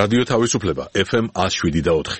რადიო თავისუფლება FM 107.4.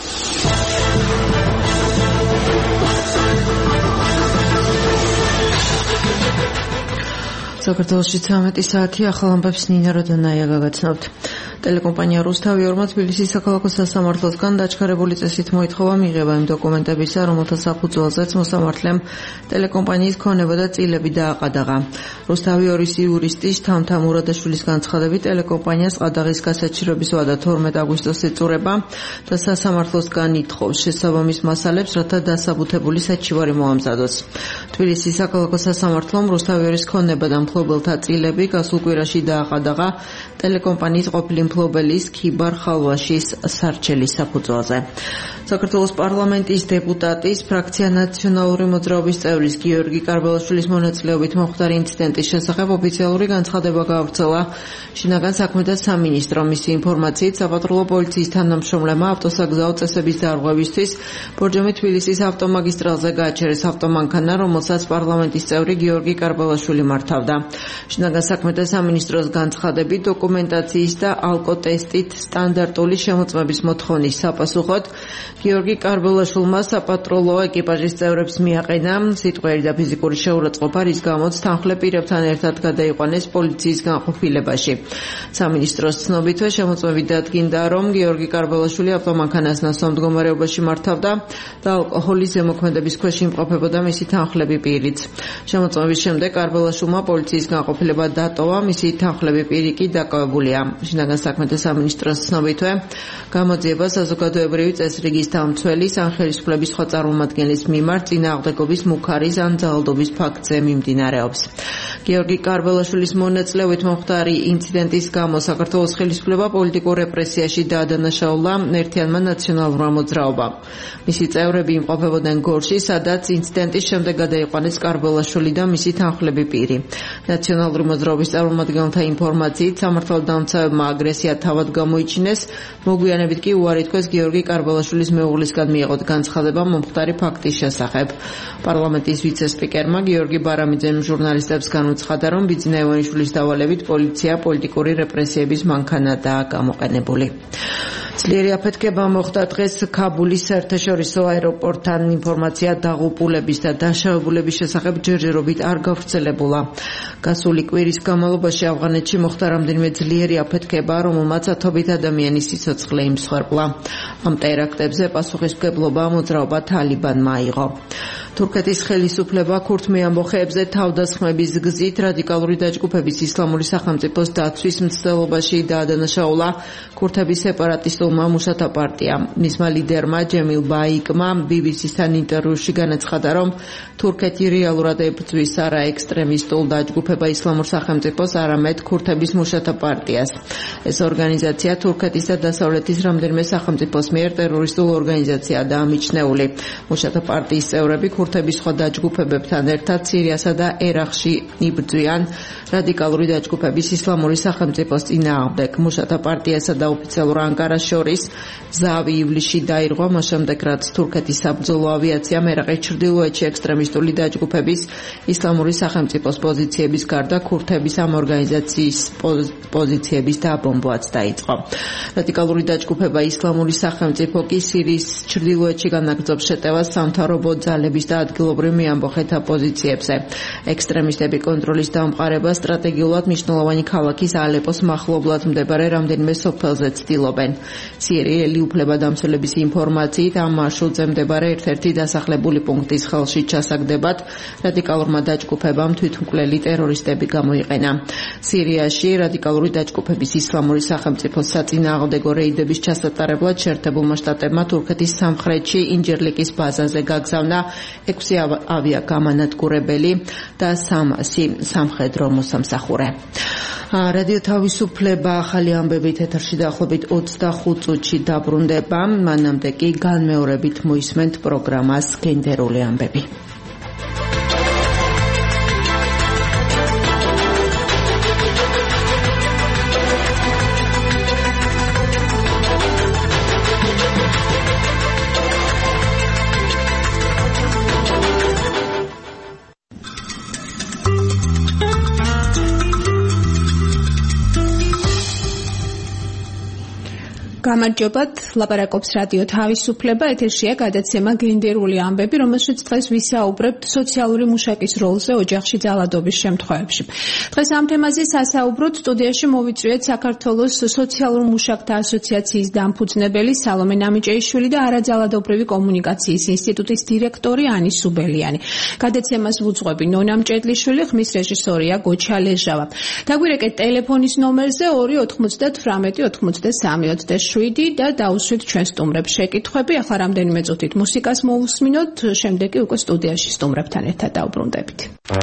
საქართველოში 13 საათი ახალ ამბებს ნინა როდონაია გაგაცნობთ. ტელეკომპანია რუსთავი 2 თბილისის საქალაქო სასამართლოსგან დაჩქარებული წესით მოითხოვა მიღება იმ დოკუმენტებისა, რომელთა საფუძველზეც მოსამართლემ ტელეკომპანიის ქონება და წილები დააყადაღა. რუსთავი 2-ის იურისტის თამთა მურადაშვილის განცხადებით, ტელეკომპანიას ყადაღის გასაჩივრების ვადა 12 აგვისტოს ეწურება და სასამართლოსგან ითხოვს შესაბამის მასალებს, რათა დასაბუთებული საჩივარი მოამზადოს. თბილისის საქალაქო სასამართლომ რუსთავი 2-ის ქონება და მფლობელთა წილები გასულ კვირაში დააყადაღა ტელეკომპანიის ყოფილი მფლობელის ქიბარ ხალვაშის სარჩელის საფუძველზე. საქართველოს პარლამენტის დეპუტატის ფრაქცია ნაციონალური მოძრაობის წევრის გიორგი კარბელაშვილის მონაწილეობით მომხდარი ინციდენტის შესახებ ოფიციალური განცხადება გაავრცელა შინაგან საქმეთა სამინისტრომ. მისი ინფორმაციით, საპატრულო პოლიციის თანამშრომლებმა ავტოსაგზაო წესების დარღვევისთვის ბორჯომი თბილისის ავტომაგისტრალზე გააჩერეს ავტომანქანა, რომელსაც პარლამენტის წევრი გიორგი კარბელაშვილი მართავდა. შინაგან საქმეთა სამინისტროს განცხადებით, დოკუმენტაციის და ალკოტესტით სტანდარტული შემოწმების მოთხოვნის საპასუხოდ გიორგი კარბელაშვილმა საპატრულო ეკიპაჟის წევრებს მიაყენა სიტყვიერი და ფიზიკური შეურაცხყოფა, რის გამოც თანხლე პირებთან ერთად გადაიყვანეს პოლიციის განყოფილებაში. სამინისტროს ცნობითვე შემოწმებით დადგინდა, რომ გიორგი კარბელაშვილი ავტომანქანას ნასო მდგომარეობაში მართავდა და ალკოჰოლის ზემოქმედების ქვეშ იმყოფებოდა მისი თანხლები პირიც. შემოწმების შემდეგ კარბელაშვილმა პოლიციის განყოფილება დატოვა, მისი თანხლები პირი კი დაკავებულია. შინაგან საქმეთა სამინისტროს ცნობითვე გამოძიება საზოგადოებრივი წესრიგის დამცველის ან ხელისუფლების სხვა წარმომადგენლის მიმართ წინააღმდეგობის მუქარის ან ძალადობის ფაქტზე მიმდინარეობს. გიორგი კარბელაშვილის მონაწილეობით მომხდარი ინციდენტის გამო საქართველოს ხელისუფლება პოლიტიკურ რეპრესიაში დაადანაშაულა ერთიანმა ნაციონალურმა მოძრაობამ. მისი წევრები იმყოფებოდნენ გორში, სადაც ინციდენტის შემდეგ გადაიყვანეს კარბელაშვილი და მისი თანხლები პირი. ნაციონალური მოძრაობის წარმომადგენელთა ინფორმაციით, სამართალდამცავებმა აგრესია თავად გამოიჩინეს, მოგვიანებით კი უარი თქვეს გიორგი კარბელაშვილის მეუღლისგან მიიღოთ განცხადება მომხდარი ფაქტის შესახებ. პარლამენტის ვიცე-სპიკერმა გიორგი ბარამიძემ ჟურნალისტებს განუცხადა, რომ ბიძინა ივანიშვილის დავალებით პოლიცია პოლიტიკური რეპრესიების მანქანადაა გამოყენებული. ძლიერი აფეთქება მოხდა დღეს ქაბულის საერთაშორისო აეროპორტთან. ინფორმაცია დაღუპულების და დაშავებულების შესახებ ჯერჯერობით არ გავრცელებულა. გასული კვირის განმავლობაში ავღანეთში მოხდა რამდენიმე ძლიერი აფეთქება, რომელმაც ათობით ადამიანის სიცოცხლე იმსხვერპლა. ამ ტერაქტებზე პასუხისმგებლობა მოძრაობა თალიბანმა აიღო. თურქეთის ხელისუფლება ქურთმე ამბოხეებზე თავდასხმების გზით რადიკალური დაჯგუფების ისლამური სახელმწიფოს დაცვის მცდელობაში დაადანაშაულა ქურთების სეპარატისტულმა მუშათა პარტიამ. მისმა ლიდერმა ჯემილ ბაიკმა BBC-სთან ინტერვიუში განაცხადა, რომ თურქეთი რეალურად ებრძვის არა ექსტრემისტულ დაჯგუფება ისლამურ სახელმწიფოს, არამედ ქურთების მუშათა პარტიას. ეს ორგანიზაცია თურქეთის და დასავლეთის რამდენიმე სახელმწიფოს მიერ ტერორისტულ ორგანიზაციაა დამიჩნეული. მუშათა პარტიის წევრები ქურთების სხვა დაჯგუფებებთან ერთად სირიასა და ერაყში იბრძვიან რადიკალური დაჯგუფების ისლამური სახელმწიფოს წინააღმდეგ. მუშათა პარტიასა და ოფიციალურ ანკარას შორის ზავი ივლისში დაირღვა, მას შემდეგ რაც თურქეთის საბრძოლო ავიაციამ ერაყის ჩრდილოეთში ექსტრემისტული დაჯგუფების ისლამური სახელმწიფოს პოზიციების გარდა ქურთების ამ ორგანიზაციის პოზიციების დაბომბვაც დაიწყო. რადიკალური დაჯგუფება ისლამური სახელმწიფო კი სირიის ჩრდილოეთში განაგრძობს შეტევას სამთავრობო ძალების და ადგილობრივ მეამბოხეთა პოზიციებზე. ექსტრემისტები კონტროლის დამყარება სტრატეგიულად მნიშვნელოვანი ქალაქის ალეპოს მახლობლად მდებარე რამდენიმე სოფელზე ცდილობენ. სირიელი უფლებადამცველების ინფორმაციით, ამ მარშრუტზე მდებარე ერთ-ერთი დასახლებული პუნქტის ხელში ჩასაგდებად რადიკალურმა დაჯგუფებამ თვითმკვლელი ტერორისტები გამოიყენა. სირიაში რადიკალური დაჯგუფების ისლამური სახელმწიფოს საწინააღმდეგო რეიდების ჩასატარებლად შეერთებულმა შტატებმა თურქეთის სამხრეთში ინჯერლიკის ბაზაზე გაგზავნა 6 ავიაგამანადგურებელი და 300 სამხედრო მოსამსახურე. რადიო თავისუფლება ახალი ამბებით ეთერში დაახლოებით 25 წუთში დაბრუნდება. მანამდე კი განმეორებით მოისმენთ პროგრამას გენდერული ამბები. გამარჯობათ, ლაპარაკობს რადიო თავისუფლება, ეთერშია გადაცემა გენდერული ამბები, რომელშიც დღეს ვისაუბრებთ სოციალური მუშაკის როლზე ოჯახში ძალადობის შემთხვევებში. დღეს ამ თემაზე სასაუბროთ სტუდიაში მოვიწვიეთ საქართველოს სოციალურ მუშაკთა ასოციაციის დამფუძნებელი სალომე ნამიჭეიშვილი და არაძალადობრივი კომუნიკაციის ინსტიტუტის დირექტორი ანი სუბელიანი. გადაცემას ვუძღვები ნონა მჭედლიშვილი, ხმის რეჟისორია გოჩა ლეჟავა. დაგვირეკეთ ტელეფონის ნომერზე 298-93-27 და დაუსვით ჩვენ სტუმრებს შეკითხვები. ახლა რამდენიმე წუთით მუსიკას მოვუსმინოთ, შემდეგ კი უკვე სტუდიაში სტუმრებთან ერთად დავბრუნდებით.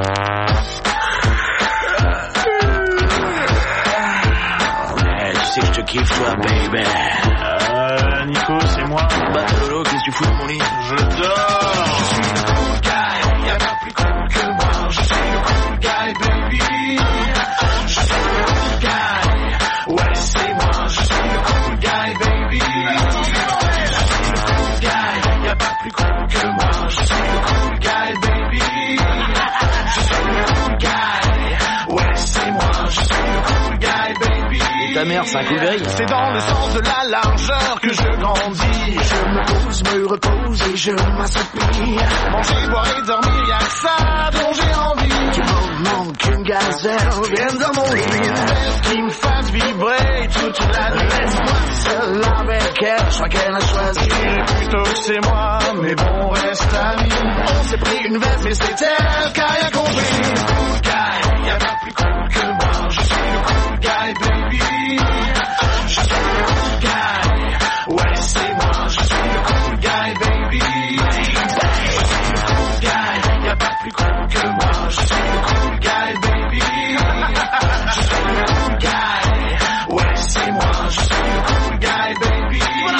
Je te kiffe toi baby. Nico, c'est moi. Bah Lolo, qu'est-ce que tu fous dans mon lit? Je dors. Je suis le cool guy, y'a pas plus cool que moi. Je suis le cool guy baby. Je suis le cool guy. Ouais c'est moi, je suis le cool guy baby. Je suis le cool guy, y'a pas plus cool que moi. Je suis le cool guy baby. Je suis le cool guy. Ouais c'est moi, je suis le cool guy baby. Ta mère, c'est un coup gris. C'est dans le sens de la largeur que je grandis. Je me pose, me repose et je m'assoupis. Manger, boire et dormir, y'a que ça dont j'ai envie. Du moment qu'une gazelle vienne dans mon lit, Qui me fasse vibrer toute la nuit. laisse-moi seul avec elle, je crois qu'elle a choisi. Je dirais plutôt que c'est moi, mais bon, on reste amis. On s'est pris une veste, mais c'est elle qui a rien compris. Cool guy, y'a pas plus cool que moi. Je suis le cool guy, baby. Je suis le cool guy. Ouais, c'est moi, je suis le cool guy, baby. Je suis le cool guy, y'a pas plus cool que moi. Je suis le cool guy, baby. Je suis le cool guy. Ouais, c'est moi, je suis le cool guy, baby.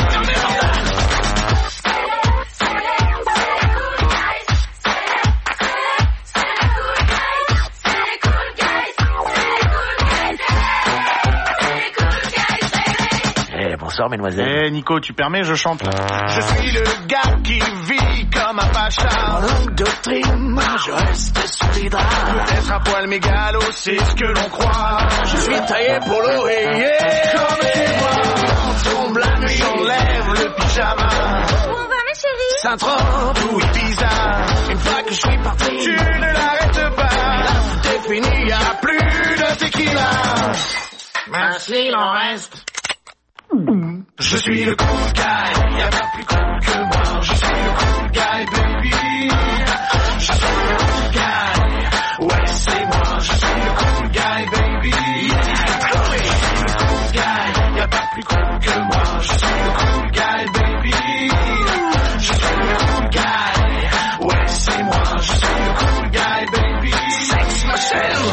Bonsoir mesdemoiselles. Eh Nico, tu permets, je chante. Je suis le gars qui vit comme un pacha. En longue doctrine, je reste sous les draps. Peut-être un poil mégalo, c'est ce que l'on croit. Je suis taillé pour l'oreiller. Comme les voix, On tombe la nuit, j'enlève le pyjama. Où on va, ma chérie? Saint-Tropez ou Ibiza, une fois que je suis parti, tu ne l'arrêtes pas. t'es fini, Y'a plus de tequila. merci, il en reste. Je suis le cool guy, y'a pas plus cool que moi. Je suis le cool guy, baby. Je suis le cool guy. Ouais, c'est moi, je suis le cool guy, baby. Je suis le cool guy, y'a pas plus cool que moi. Je suis le cool guy, baby. Je suis le cool guy. Ouais, c'est moi, je suis le cool guy, baby. Sex machine.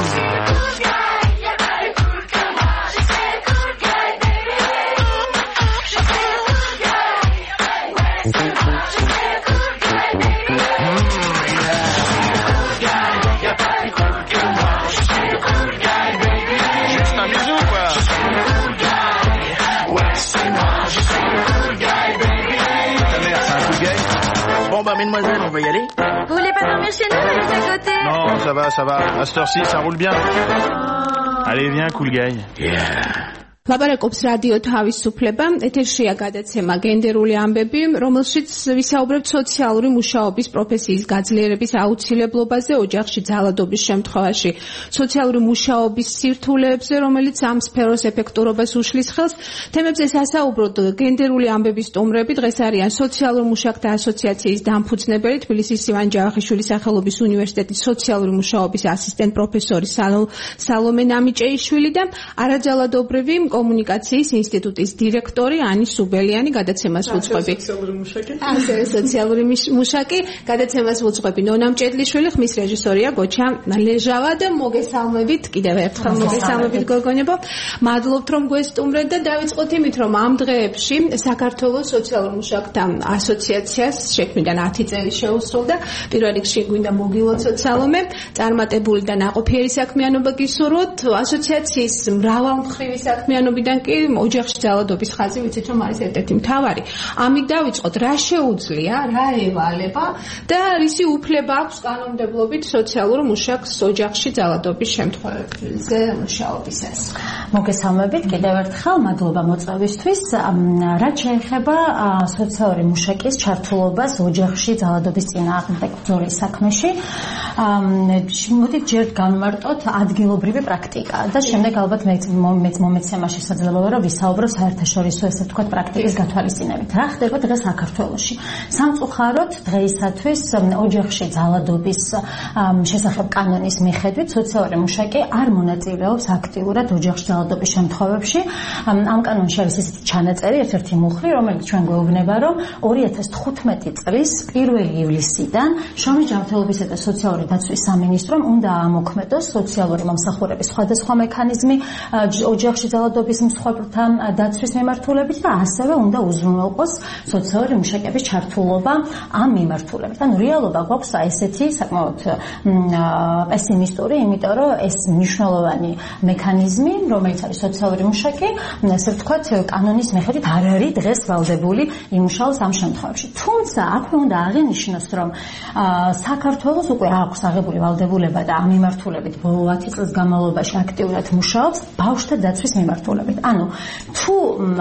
Juste un bisou, quoi. Ouais, c'est moi, je suis le cool guy, baby. Ta mère, c'est un cool guy. Bon bah mesdemoiselles, on va y aller. Vous voulez pas dormir chez nous, juste à côté? Non, ça va, ça va. À cette heure-ci, ça roule bien. Allez, viens, cool guy. ლაპარაკობს რადიო თავისუფლება, ეთერშია გადაცემა გენდერული ამბები, რომელშიც ვისაუბრებთ სოციალური მუშაობის პროფესიის გაძლიერების აუცილებლობაზე ოჯახში ძალადობის შემთხვევაში, სოციალური მუშაობის სირთულეებზე, რომელიც ამ სფეროს ეფექტურობას უშლის ხელს. თემებზე სასაუბროდ გენდერული ამბების სტუმრები დღეს არიან სოციალურ მუშაკთა ასოციაციის დამფუძნებელი, თბილისის ივან ჯავახიშვილის სახელობის უნივერსიტეტის სოციალური მუშაობის ასისტენტ პროფესორი სალომე ნამიჭეიშვილი და არაძალადობრივი კომუნიკაციის ინსტიტუტის დირექტორი ანი სუბელიანი. გადაცემას ვუძღვები. ასევე სოციალური მუშაკი. გადაცემას ვუძღვები ნონა მჭედლიშვილი, ხმის რეჟისორია გოჩა ლეჟავა და მოგესალმებით კიდევ ერთხელ მოგესალმებით გოგონებო. მადლობთ რომ გვესტუმრეთ და დავიწყოთ იმით რომ ამ დღეებში საქართველოს სოციალურ მუშაკთა ასოციაციას შექმნიდან 10 წელი შეუსრულდა. პირველ რიგში გვინდა მოგილოცოთ სალომე, წარმატებული და ნაყოფიერი საქმიანობა გისურვოთ. ასოციაციის მრავალმხრივი საქმიანობა მანქანობიდან კი ოჯახში ძალადობის ხაზი ვიცით რომ არის ერთ-ერთი მთავარი. ამით დავიწყოთ, რა შეუძლია, რა ევალება და რისი უფლება აქვს კანონმდებლობით სოციალურ მუშაკს ოჯახში ძალადობის შემთხვევებზე მუშაობისას. მოგესალმებით კიდევ ერთხელ, მადლობა მოწვევისთვის. რაც შეეხება სოციალური მუშაკის ჩართულობას ოჯახში ძალადობის წინააღმდეგ ბრძოლის საქმეში, მოდით ჯერ განვმარტოთ ადგილობრივი პრაქტიკა და შემდეგ ალბათ მეც მომეცემა შესაძლებლობა რომ ვისაუბროთ საერთაშორისო ესე ვთქვათ პრაქტიკის გათვალისწინებით. რა ხდება დღეს საქართველოში? სამწუხაროდ დღეისათვის ოჯახში ძალადობის შესახებ კანონის მიხედვით სოციალური მუშაკი არ მონაწილეობს აქტიურად ოჯახში ძალადობის შემთხვევებში. ამ კანონში არის ისეთი ჩანაწერი, ერთ-ერთი მუხლი, რომელიც ჩვენ გვეუბნება, რომ 2015 წლის 1 ივლისიდან შრომის ჯანმრთელობისა და სოციალური დაცვის სამინისტრომ უნდა ამოქმედოს სოციალური მომსახურების სხვადასხვა მექანიზმი ოჯახში ძალადობის მსხვერპლთა დაცვის მიმართულებით და ასევე უნდა უზრუნველყოს სოციალური მუშაკების ჩართულობა ამ მიმართულებით. ანუ რეალობა გვაქვს ესეთი საკმაოდ პესიმისტური, იმიტომ რომ ეს მნიშვნელოვანი მექანიზმი, რომელიც არის სოციალური მუშაკი, ესე ვთქვათ, კანონის მიხედვით არ არის დღეს ვალდებული იმუშაოს ამ შემთხვევებში. თუმცა აქვე უნდა აღინიშნოს, რომ საქართველოს უკვე აქვს აღებული ვალდებულება და ამ მიმართულებით ბოლო 10 წლის განმავლობაში აქტიურად მუშაობს ბავშვთა დაცვის მიმართულებით. ანუ თუ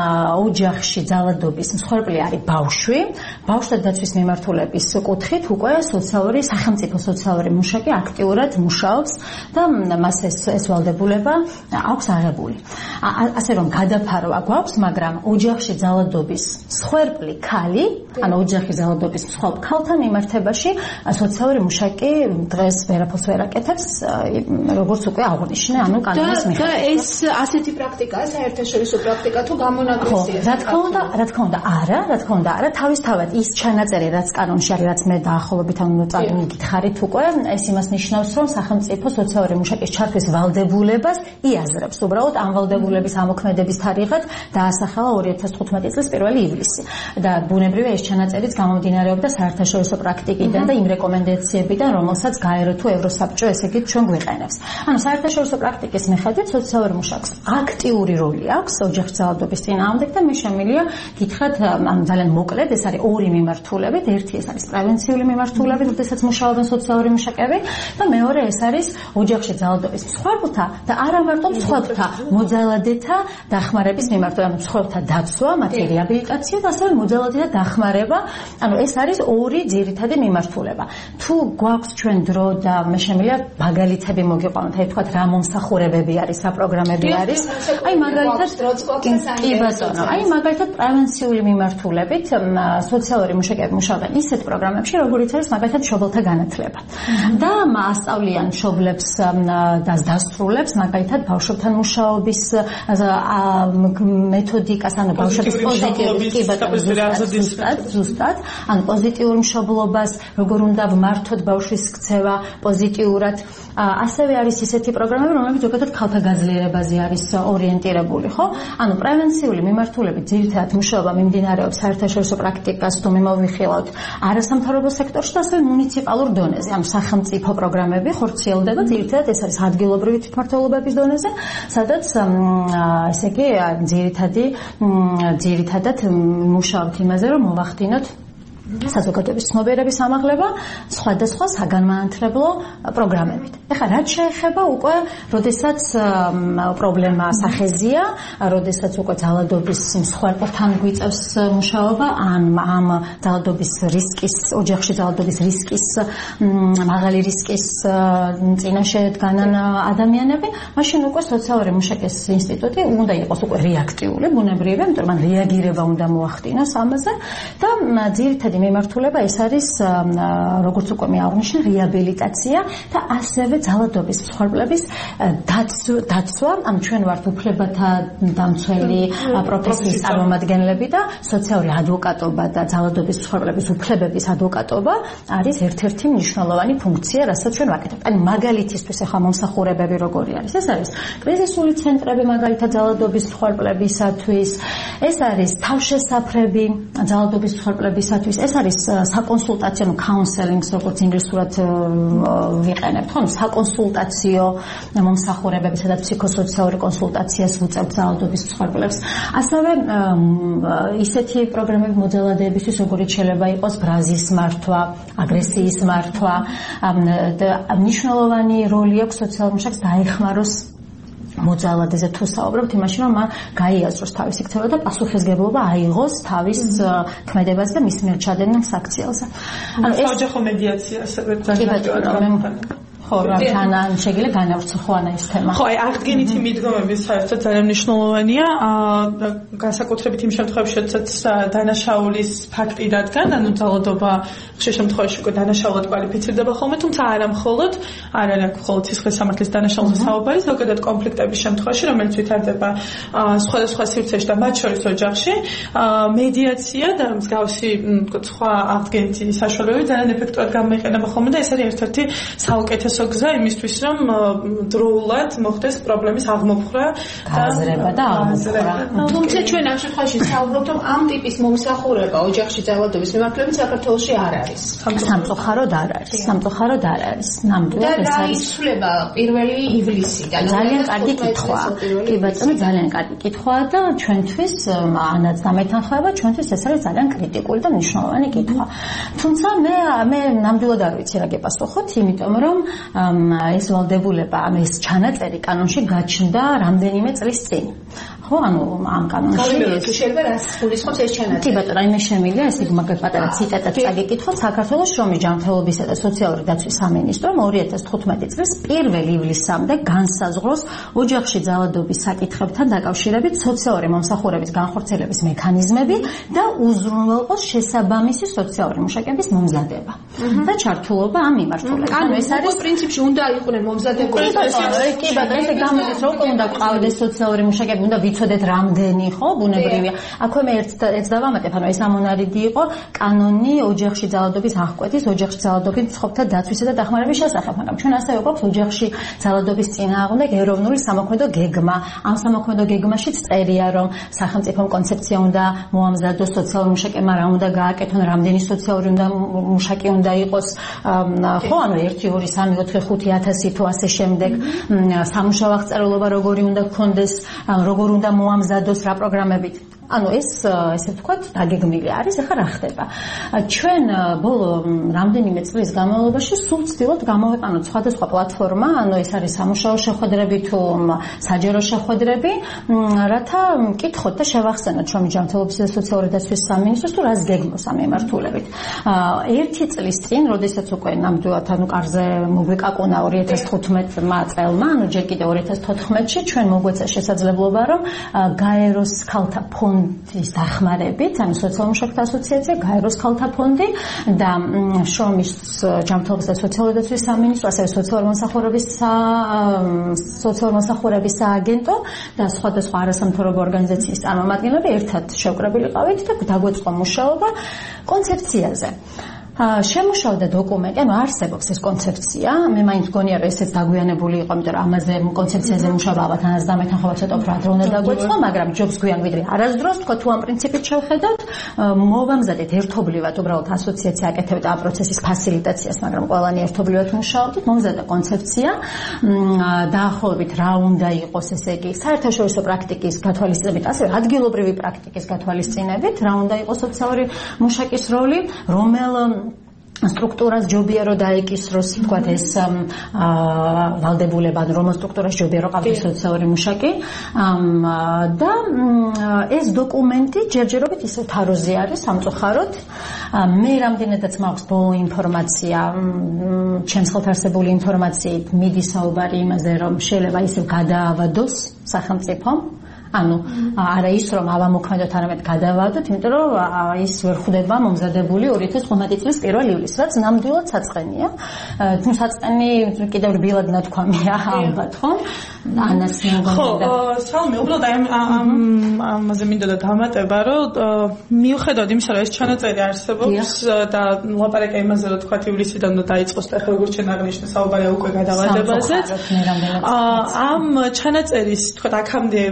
ოჯახში ძალადობის მსხვერპლი არის ბავშვი, ბავშვთა დაცვის მიმართულების კუთხით უკვე სახელმწიფო სოციალური მუშაკი აქტიურად მუშაობს და მას ეს ვალდებულება აქვს აღებული. ასე რომ გადაფარვა გვაქვს, მაგრამ ოჯახში ძალადობის მსხვერპლი ქალი, ანუ ოჯახში ძალადობის მსხვერპლ ქალთან მიმართებაში სოციალური მუშაკი დღეს ვერაფერს ვერ აკეთებს, როგორც უკვე აღვნიშნე, ანუ კანონის მიხედვით. და ეს ასეთი პრაქტიკაა, საერთაშორისო პრაქტიკა თუ გამონაკლისია? რა თქმა უნდა, არა, თავისთავად ის ჩანაწერი, რაც კანონში არის, რაც მე დაახლოებით გითხარით უკვე, ეს იმას ნიშნავს, რომ სახელმწიფო სოციალური მუშაკის ჩართვის ვალდებულებას იაზრებს. უბრალოდ ამ ვალდებულების ამოქმედების თარიღად დაასახელა 2015 წლის 1 ივლისი. და ბუნებრივია ეს ჩანაწერიც გამომდინარეობდა საერთაშორისო პრაქტიკიდან და იმ რეკომენდაციებიდან, რომელსაც გაერო თუ ევროსაბჭო, ესე იგი ჩვენ გვიყენებს. ანუ საერთაშორისო პრაქტიკის მიხედვით სოციალურ მუშაკს აქტიური როლი აქვს ოჯახში ძალადობის წინააღმდეგ და მე შემიძლია გითხრათ, ძალიან მოკლედ, ეს არის ორი მიმართულებით. ერთი ეს არის პრევენციული მიმართულებით, როდესაც მუშაობენ სოციალური მუშაკები და მეორე ეს არის ოჯახში ძალადობის მსხვერპლთა და არა მარტო მსხვერპლთა, მოძალადეთა დახმარების მიმართულებით, ანუ მსხვერპლთა დაცვა, მათი რეაბილიტაცია და ასევე მოძალადეთა დახმარება. ანუ ეს არის ორი ძირითადი მიმართულება. თუ გვაქვს ჩვენ დრო და მე შემიძლია მაგალითები მოგიყვანოთ, აი თქვათ რა მომსახურებები არის, რა პროგრამები არის. აი მაგალითად პრევენციული მიმართულებით სოციალური მუშაკები მუშაობენ ისეთ პროგრამებში, როგორიც არის მაგალითად მშობელთა განათლება. და ასწავლიან მშობლებს და დასრულებს მაგალითად ბავშვებთან მუშაობის მეთოდიკას, ანუ ბავშვების ზუსტად, ანუ პოზიტიურ მშობლობას, როგორ უნდა ვმართოთ ბავშვის ქცევა პოზიტიურად. ასევე არის ისეთი პროგრამები, რომლებიც ზოგადად ქალთა გაძლიერებაზე არის ორიენტირებული, ხო? ანუ პრევენციული მიმართულებით ძირითადად მუშაობა მიმდინარეობს საერთაშორისო პრაქტიკას თუ მიმოვიხილავთ არასამთავრობო სექტორში და ასევე მუნიციპალურ დონეზე. ანუ სახელმწიფო პროგრამები ხორციელდება ძირითადად ეს არის ადგილობრივი თვითმმართველობების დონეზე, სადაც ესე იგი ძირითადად მუშაობთ იმაზე, რომ მოვახდინოთ საზოგადოების ცნობიერების ამაღლება სხვადასხვა საგანმანათლებლო პროგრამებით. ეხლა რაც შეეხება უკვე, როდესაც პრობლემა სახეზია, როდესაც უკვე ძალადობის მსხვერპლთან გვიწევს მუშაობა, ამ ძალადობის რისკის, ოჯახში ძალადობის რისკის, მაღალი რისკის წინაშე დგანან ადამიანები, მაშინ უკვე სოციალური მუშაკის ინსტიტუტი უნდა იყოს უკვე რეაქტიული, ბუნებრივია, იმიტომ რომ რეაგირება უნდა მოახდინოს ამაზე და ძირითადი მიმართულება ეს არის, როგორც უკვე მე აღვნიშნე, რეაბილიტაცია და ასევე ძალადობის მსხვერპლების დაცვა. ამ ჩვენ ვართ უფლებათა დამცველი პროფესიის წარმომადგენლები და სოციალური ადვოკატობა და ძალადობის მსხვერპლების უფლებების ადვოკატობა არის ერთ-ერთი მნიშვნელოვანი ფუნქცია, რასაც ჩვენ ვაკეთებთ. ანუ მაგალითისთვის ახლა მომსახურებები როგორი არის? ეს არის კრიზისული ცენტრები მაგალითად ძალადობის მსხვერპლებისათვის, ეს არის თავშესაფრები ძალადობის მსხვერპლებისათვის, ეს არის საკონსულტაციო counseling-ს როგორც ინგლისურად ვიყენებთ, ხო? საკონსულტაციო მომსახურებები, სადაც ფსიქოსოციალური კონსულტაციას უწევთ ძალადობის მსხვერპლებს. ასევე ისეთი პროგრამები მოძალადეებისთვის, როგორიც შეიძლება იყოს ბრაზის მართვა, აგრესიის მართვა, მნიშვნელოვანი როლი აქვს სოციალურ მუშაკს დაეხმაროს მოძალადეზე თუ საუბრობთ იმაში, რომ მან გაიაზროს თავისი ქცევა და პასუხისგებლობა აიღოს თავის ქმედებაზე და მის მიერ ჩადენილ საქციელზე. ანუ საოჯახო მედიაცია ასევე ძალიან ხო, რადგან შეიძლება განავრცელო ეს თემა. ხო, აღდგენითი მიდგომები საერთოდ ძალიან მნიშვნელოვანია. განსაკუთრებით იმ შემთხვევაში, როდესაც დანაშაულის ფაქტი დადგან, ანუ ძალადობა ხშირ შემთხვევაში უკვე დანაშაულად კვალიფიცირდება ხოლმე, თუმცა არა მხოლოდ მხოლოდ სისხლის სამართლის დანაშაულზე საუბარი, ზოგადად კონფლიქტების შემთხვევაში, რომელიც ვითარდება სხვადასხვა სივრცეში და მათ შორის ოჯახში, მედიაცია და მსგავსი სხვა აღდგენითი საშუალებები ძალიან ეფექტურად გამოიყენება ხოლმე და ეს არის ერთ-ერთი საუკეთესო გზა იმისთვის, რომ დროულად მოხდეს პრობლემის აღმოფხვრა და აზრება და აღმოფხვრა. თუმცა ჩვენ ამ შემთხვევაში საუბრობთ, რომ ამ ტიპის მომსახურება ოჯახში ძალადობის მიმართულებით საქართველოში არ არის. სამწუხაროდ არ არის. სამწუხაროდ არ არის. ნამდვილად ეს არის. იცვლება 1 ივლისიდან. ძალიან კარგი კითხვაა. კი ბატონო, ძალიან კარგი კითხვაა და ჩვენთვის ანაც დამეთანხმება, ჩვენთვის ეს არის ძალიან კრიტიკული და მნიშვნელოვანი კითხვა. თუმცა მე ნამდვილად არ ვიცი რა გეპასუხოთ, იმიტომ რომ ეს ვალდებულება, ეს ჩანაწერი კანონში გაჩნდა რამდენიმე წლის წინ. ხო, ანუ ამ კანონში ეს შეიძლება რას გულისხმობს ეს ჩანაწერი? კი ბატონო, მე შემიძლია ეს მაგალითად პატარა ციტატად წაგიკითხოთ. საქართველოს შრომის ჯანმრთელობისა და სოციალური დაცვის სამინისტრომ 2015 წლის 1 ივლისამდე განსაზღვროს ოჯახში ძალადობის საკითხებთან დაკავშირებით სოციალური მომსახურების განხორციელების მექანიზმები და უზრუნველყოს შესაბამისი სოციალური მუშაკების მომზადება და ჩართულობა ამ მიმართულებით. ანუ ეს არის პრინციპში უნდა იყვნენ მომზადებული. კი ბატონო, ესე გამოდის რომ უნდა ყავდეს სოციალური მუშაკები, უნდა ვიცოდეთ რამდენი, ხო, ბუნებრივია. აქვე მე ერთს დავამატებ, ანუ ეს ამონარიდი იყო კანონი ოჯახში ძალადობის აღკვეთის, ოჯახში ძალადობის მცხოვრთა დაცვისა და დახმარების შესახებ. მაგრამ ჩვენ ასევე გვაქვს ოჯახში ძალადობის წინააღმდეგ ეროვნული სამოქმედო გეგმა. ამ სამოქმედო გეგმაშიც წერია, რომ სახელმწიფომ კონცეფცია უნდა მოამზადოს სოციალურ მუშაკებმა რა უნდა გააკეთონ, რამდენი სოციალური მუშაკი უნდა იყოს, ხო, ანუ 1 2 3 4 5 1000 თუ ასე შემდეგ. სამუშაო აღწერილობა როგორი უნდა გქონდეს, როგორ უნდა მოამზადოს რა პროგრამებით. ანუ ესე ვთქვათ, დაგეგმილი არის, ახლა რა ხდება. ჩვენ ბოლო რამდენიმე წლის განმავლობაში სულ ვცდილობთ გამოვიყენოთ სხვადასხვა პლატფორმა, ანუ ეს არის სამუშაო შეხვედრები თუ საჯარო შეხვედრები, რათა მკითხოთ და შევახსენოთ შრომის ჯანმრთელობისა და სოციალური დაცვის სამინისტროს თუ რას გეგმავს ამ მიმართულებით. 1 წლის წინ, როდესაც უკვე ნამდვილად ანუ კარზე მოგვეკაკუნა 2015 წელმა, ანუ ჯერ კიდევ 2014-ში ჩვენ მოგვეცა შესაძლებლობა, რომ გაეროს ქალთა ფონდის დახმარებით, ანუ სოციალურ მუშაკთა ასოციაცია, გაეროს ქალთა ფონდი და შრომის ჯანმრთელობისა და სოციალური დაცვის სამინისტრო, ასევე სოციალური მოსახურების სააგენტო და სხვადასხვა არასამთავრობო ორგანიზაციის წარმომადგენლები ერთად შევკრებილი ყავით და დაგვეწყო მუშაობა კონცეფციაზე. შემუშავდა დოკუმენტი, ანუ არსებობს ეს კონცეფცია. მე მაინც მგონია, რომ ესეც დაგვიანებული იყო, იმიტომ რომ ამაზე კონცეფციაზე მუშაობა ალბათ დამეთანხმება ცოტა უფრო ადრე უნდა დაგვეწყო, მაგრამ ჯობს გვიან ვიდრე არასდროს, თქო თუ ამ პრინციპით შევხედავთ, მოვამზადეთ ერთობლივად უბრალოდ ასოციაცია აკეთებდა ამ პროცესის ფასილიტაციას, მაგრამ ყველანი ერთობლივად მუშაობდით, მომზადდა კონცეფცია, დაახლოებით რა უნდა იყოს, ესე იგი, საერთაშორისო პრაქტიკის გათვალისწინებით, ასევე ადგილობრივი პრაქტიკის გათვალისწინებით, რა უნდა იყოს სოციალური მუშაკის როლი, რომელ სტრუქტურას ჯობია რომ დაეკისროს, თქვათ ეს ვალდებულება, რომ სტრუქტურას ჯობია რომ ყავდეს სოციალური მუშაკი და ეს დოკუმენტი ჯერჯერობით ისევ თაროზე არის სამწუხაროდ. მე რამდენადაც მაქვს ბოლო ინფორმაცია, ჩემს ხელთ არსებული ინფორმაციით მიდის საუბარი იმაზე, რომ შეიძლება ისევ გადაავადოს სახელმწიფომ. ანუ არა ის რომ ავამოქმედოთ, არამედ გადავადოთ, იმიტომ რომ ის ვერ ხვდება მომზადებული 2015 წლის 1 ივლისს, რაც ნამდვილად საწყენია. თუ საწყენი კიდევ რბილად ნათქვამია ალბათ, ხო? ანას მეგონა. ხო, სალმე, უბრალოდ ამაზე მინდოდა დამატება, რომ მიუხედავად იმისა, რომ ეს ჩანაწერი არსებობს და ლაპარაკი იმაზე, რომ თქვა ივლისიდან უნდა დაიწყოს და ახლა როგორც ჩვენ აღნიშნე საუბარია უკვე გადავადებაზე. ამ ჩანაწერის თქვა აქამდე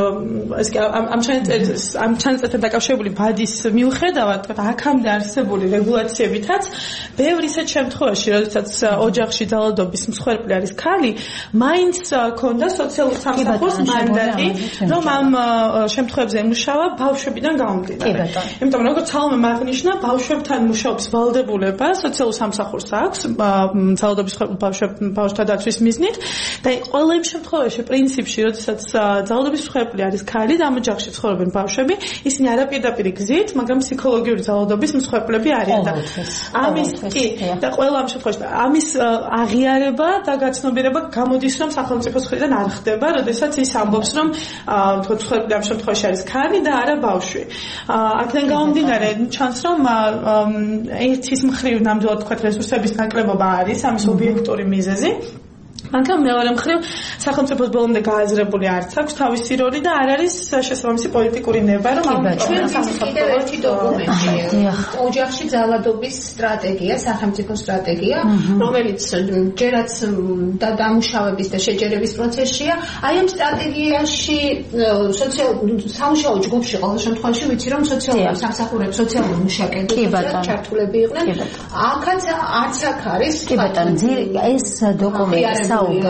ეს კი ამ ჩანაწერთან დაკავშირებული ბადის მიუხედავად, თქვა აქამდე არსებული რეგულაციებითაც, ბევრი ისეთ შემთხვევაში, როდესაც ოჯახში ძალადობის მსხვერპლი არის ქალი, მაინც ქონდა სოციალურ სამსახურს მანდატი, რომ ამ შემთხვევებზე ემუშავა ბავშვებიდან გამომდინარე. იმიტომ რომ როგორც ცალმა აღნიშნა, ბავშვებთან მუშაობს ვალდებულება სოციალურ სამსახურს აქვს ძალადობის მსხვერპლ ბავშვთა დაცვის მიზნით და ყველა იმ შემთხვევაში პრინციპში, როდესაც ძალადობის მსხვერპლი არის ქალი და ამ ოჯახში ცხოვრობენ ბავშვები, ისინი არაპირდაპირ გზით, მაგრამ ფსიქოლოგიური ძალადობის მსხვერპლები არიან და ამის კი და ყველა ამ შემთხვევაში ამის აღიარება და გაცნობიერება გამოდის, რომ სახელმწიფოს მხრიდან არ ხდება, როდესაც ის ამბობს, რომ თქო მსხვერპლი ამ შემთხვევაში არის ქალი და არა ბავშვი. აქედან გამომდინარე, ჩანს, რომ ერთის მხრივ ნამდვილად თქვა რესურსების ნაკლებობა არის ამის ობიექტური მიზეზი. მაგრამ მეორე მხრივ სახელმწიფოს ბოლომდე გააზრებული არც აქვს თავისი როლი და არ არის შესაბამისი პოლიტიკური ნება, რომ ამ ერთი დოკუმენტია ოჯახში ძალადობის სტრატეგია, სახელმწიფო სტრატეგია, რომელიც ჯერაც დამუშავების და შეჯერების პროცესშია. აი ამ სტრატეგიაში სამუშაო ჯგუფში ყოველ შემთხვევაში ვიცი, რომ სამსახურები, სოციალური მუშაკები ჩართულები იყვნენ. აქაც არც აქ არის. კი ბატონო, ეს დოკუმენტი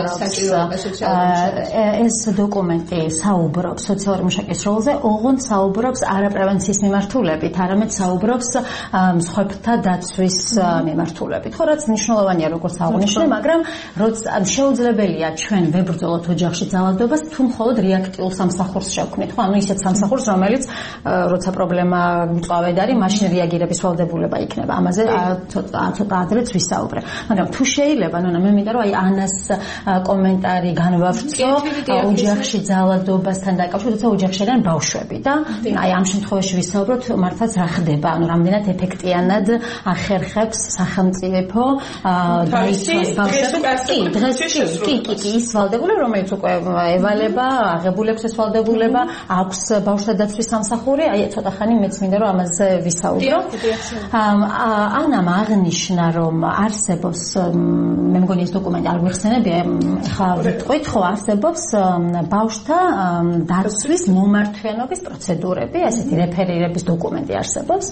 ეს დოკუმენტი საუბრობს სოციალური მუშაკის როლზე, ოღონდ საუბრობს არა პრევენციის მიმართულებით, არამედ საუბრობს მსხვერპლთა დაცვის მიმართულებით. ხო, რაც მნიშვნელოვანია, როგორც აღნიშნე, მაგრამ როცა შეუძლებელია ჩვენ ვებრძოლოთ ოჯახში ძალადობას, თუ მხოლოდ რეაქტიულ სამსახურს შევქმნით. ხო, ანუ ისეთ სამსახურს, რომელიც როცა პრობლემა მწვავედარი, მაშინ რეაგირების ვალდებულება იქნება. ამაზე ცოტა ადრეც ვისაუბრე. მაგრამ თუ შეიძლება, ნონა, მე მინდა რომ აი ანას კომენტარი განვავრცო ოჯახში ძალადობასთან დაკავშირებით, როცა ოჯახშიდან ბავშვები და აი ამ შემთხვევაში ვისაუბროთ მართლაც რა ხდება, ანუ რამდენად ეფექტიანად ახერხებს სახელმწიფო დაიცვას ბავშვებს. კი, ის ვალდებულება, რომელიც უკვე ევალება, აღებული აქვს ეს ვალდებულება, აქვს ბავშვთა დაცვის სამსახური, აი ცოტა ხანი მეც მინდა რომ ამაზე ვისაუბრო. ანამ აღნიშნა, რომ არსებობს, მე მგონი ეს დოკუმენტი არ ვიხსენებია, ხა ვიტყვით, ხო არსებობს ბავშვთა დაცვის მომართვიანობის პროცედურები, ასეთი რეფერირების დოკუმენტი არსებობს,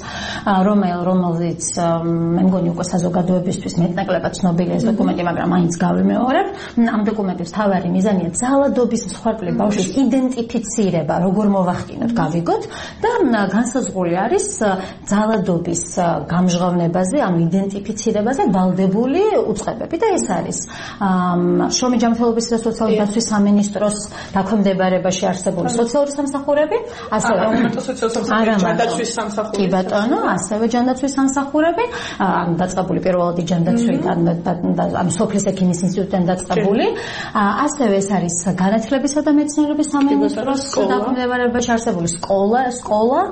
რომელიც მე მგონი უკვე საზოგადოებისთვის მეტნაკლებად ცნობილი ეს დოკუმენტი, მაგრამ მაინც გავიმეორებ. ამ დოკუმენტის თავარი მიზანია ძალადობის მსხვერპლი ბავშვის იდენტიფიცირება, როგორ მოვახდინოთ, გავიგოთ და განსაზღვრული არის ძალადობის გამჟღავნებაზე, ანუ იდენტიფიცირებაზე ვალდებული უწყებები და ეს არის შრომის ჯანმრთელობის და სოციალური დაცვის სამინისტროს დაქვემდებარებაში არსებული სოციალური სამსახურები, ასევე ჯანდაცვის სამსახურები. კი ბატონო, ასევე ჯანდაცვის სამსახურები, დაწყებული პირველადი ჯანდაცვიდან და სოფლის ექიმის ინსტიტუტიდან დაწყებული. ასევე ეს არის განათლებისა და მეცნიერების სამინისტროს დაქვემდებარებაში არსებული სკოლა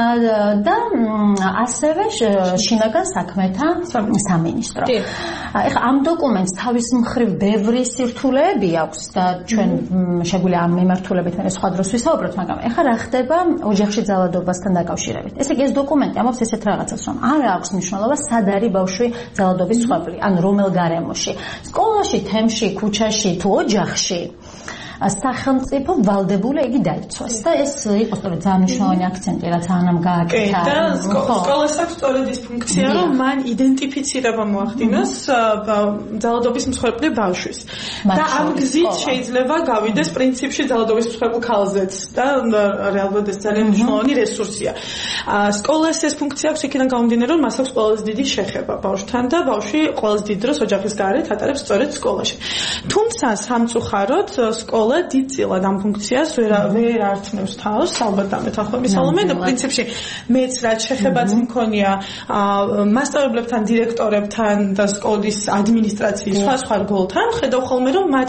და ასევე შინაგან საქმეთა სამინისტრო. ეხლა ამ დოკუმენტს თავის მხრივ ბევრი სირთულეები აქვს და ჩვენ შეგვიძლია ამ მიმართულებით მე სხვა დროს ვისაუბროთ, მაგრამ ეხლა რა ხდება ოჯახში ძალადობასთან დაკავშირებით. ესე იგი ეს დოკუმენტი ამბობს ესეთ რაღაცას, რომ არ აქვს მნიშვნელობა სად არის ბავშვი ძალადობის მსხვერპლი, ანუ რომელ გარემოში. სკოლაში, თემში, ქუჩაში თუ ოჯახში სახელმწიფო ვალდებულია იგი დაიცვას და ეს იყო სწორედ ძალიან მნიშვნელოვანი აქცენტი, რაც ანამ გააკეთა. და სკოლას აქვს სწორედ ის ფუნქცია, რომ მან იდენტიფიცირება მოახდინოს ძალადობის მსხვერპლი ბავშვის. და ამ გზით შეიძლება გავიდეს პრინციპში ძალადობის მსხვერპლ ქალზეც და რეალურად ეს ძალიან მნიშვნელოვანი რესურსია. სკოლას ეს ფუნქცია აქვს იქიდან გამომდინარე, რომ მას აქვს ყველაზე დიდი შეხება ბავშვთან და ბავშვი ყველაზე დიდ დროს ოჯახის გარეთ ატარებს სწორედ სკოლაში. თუმცა სამწუხაროდ დიდწილად ამ ფუნქციას ვერ არჩნევს თავს, ალბათ ამეთანხმები სალომე და პრინციპში მეც რაც შეხებაც მქონია მასწავლებლებთან, დირექტორებთან და სკოლის ადმინისტრაციის სხვა რგოლთან, ხედავ ხოლმე რომ მათ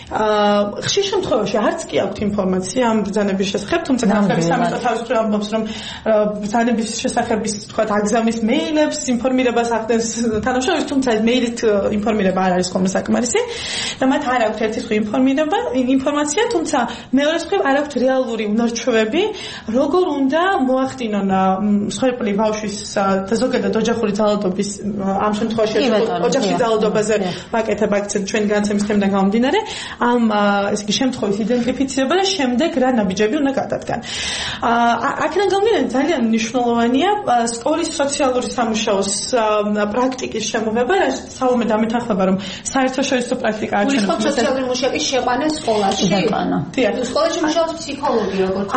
ხშირ შემთხვევაში არც კი აქვთ ინფორმაცია ამ ბრძანების შესახებ, თუმცა განათლების სამინისტრო თავისუფლად ამბობს, რომ ბრძანების შესახებ თქვათ აგზავნის მეილებს ინფორმირებას ახდენს თანამშრომლებს, თუმცა ეს მეილით ინფორმირება არ არის ხოლმე საკმარისი და მათ არ აქვთ ერთის მხრივ ინფორმაცია, თუმცა მეორე მხრივ არ აქვთ რეალური უნარჩვევები, როგორ უნდა მოახდინონ მსხვერპლი ბავშვის და ზოგადად ოჯახური ძალადობის ამ შემთხვევაში ოჯახში ძალადობაზე ვაკეთებ აქცენტ ჩვენი განცემის თემიდან გამომდინარე. ამ ესე იგი შემთხვევის იდენტიფიცირება და შემდეგ რა ნაბიჯები უნდა გადადგან. აქედან გამომდინარე ძალიან მნიშვნელოვანია სკოლის სოციალური სამუშაოს პრაქტიკის შემოღება, რაც საომე დამეთანხმება, რომ საერთაშორისო პრაქტიკა არჩევნებს. გულისხმობ სოციალური მუშაკის შეყვანა სკოლაში. სკოლაში მუშაობს ფსიქოლოგი როგორც.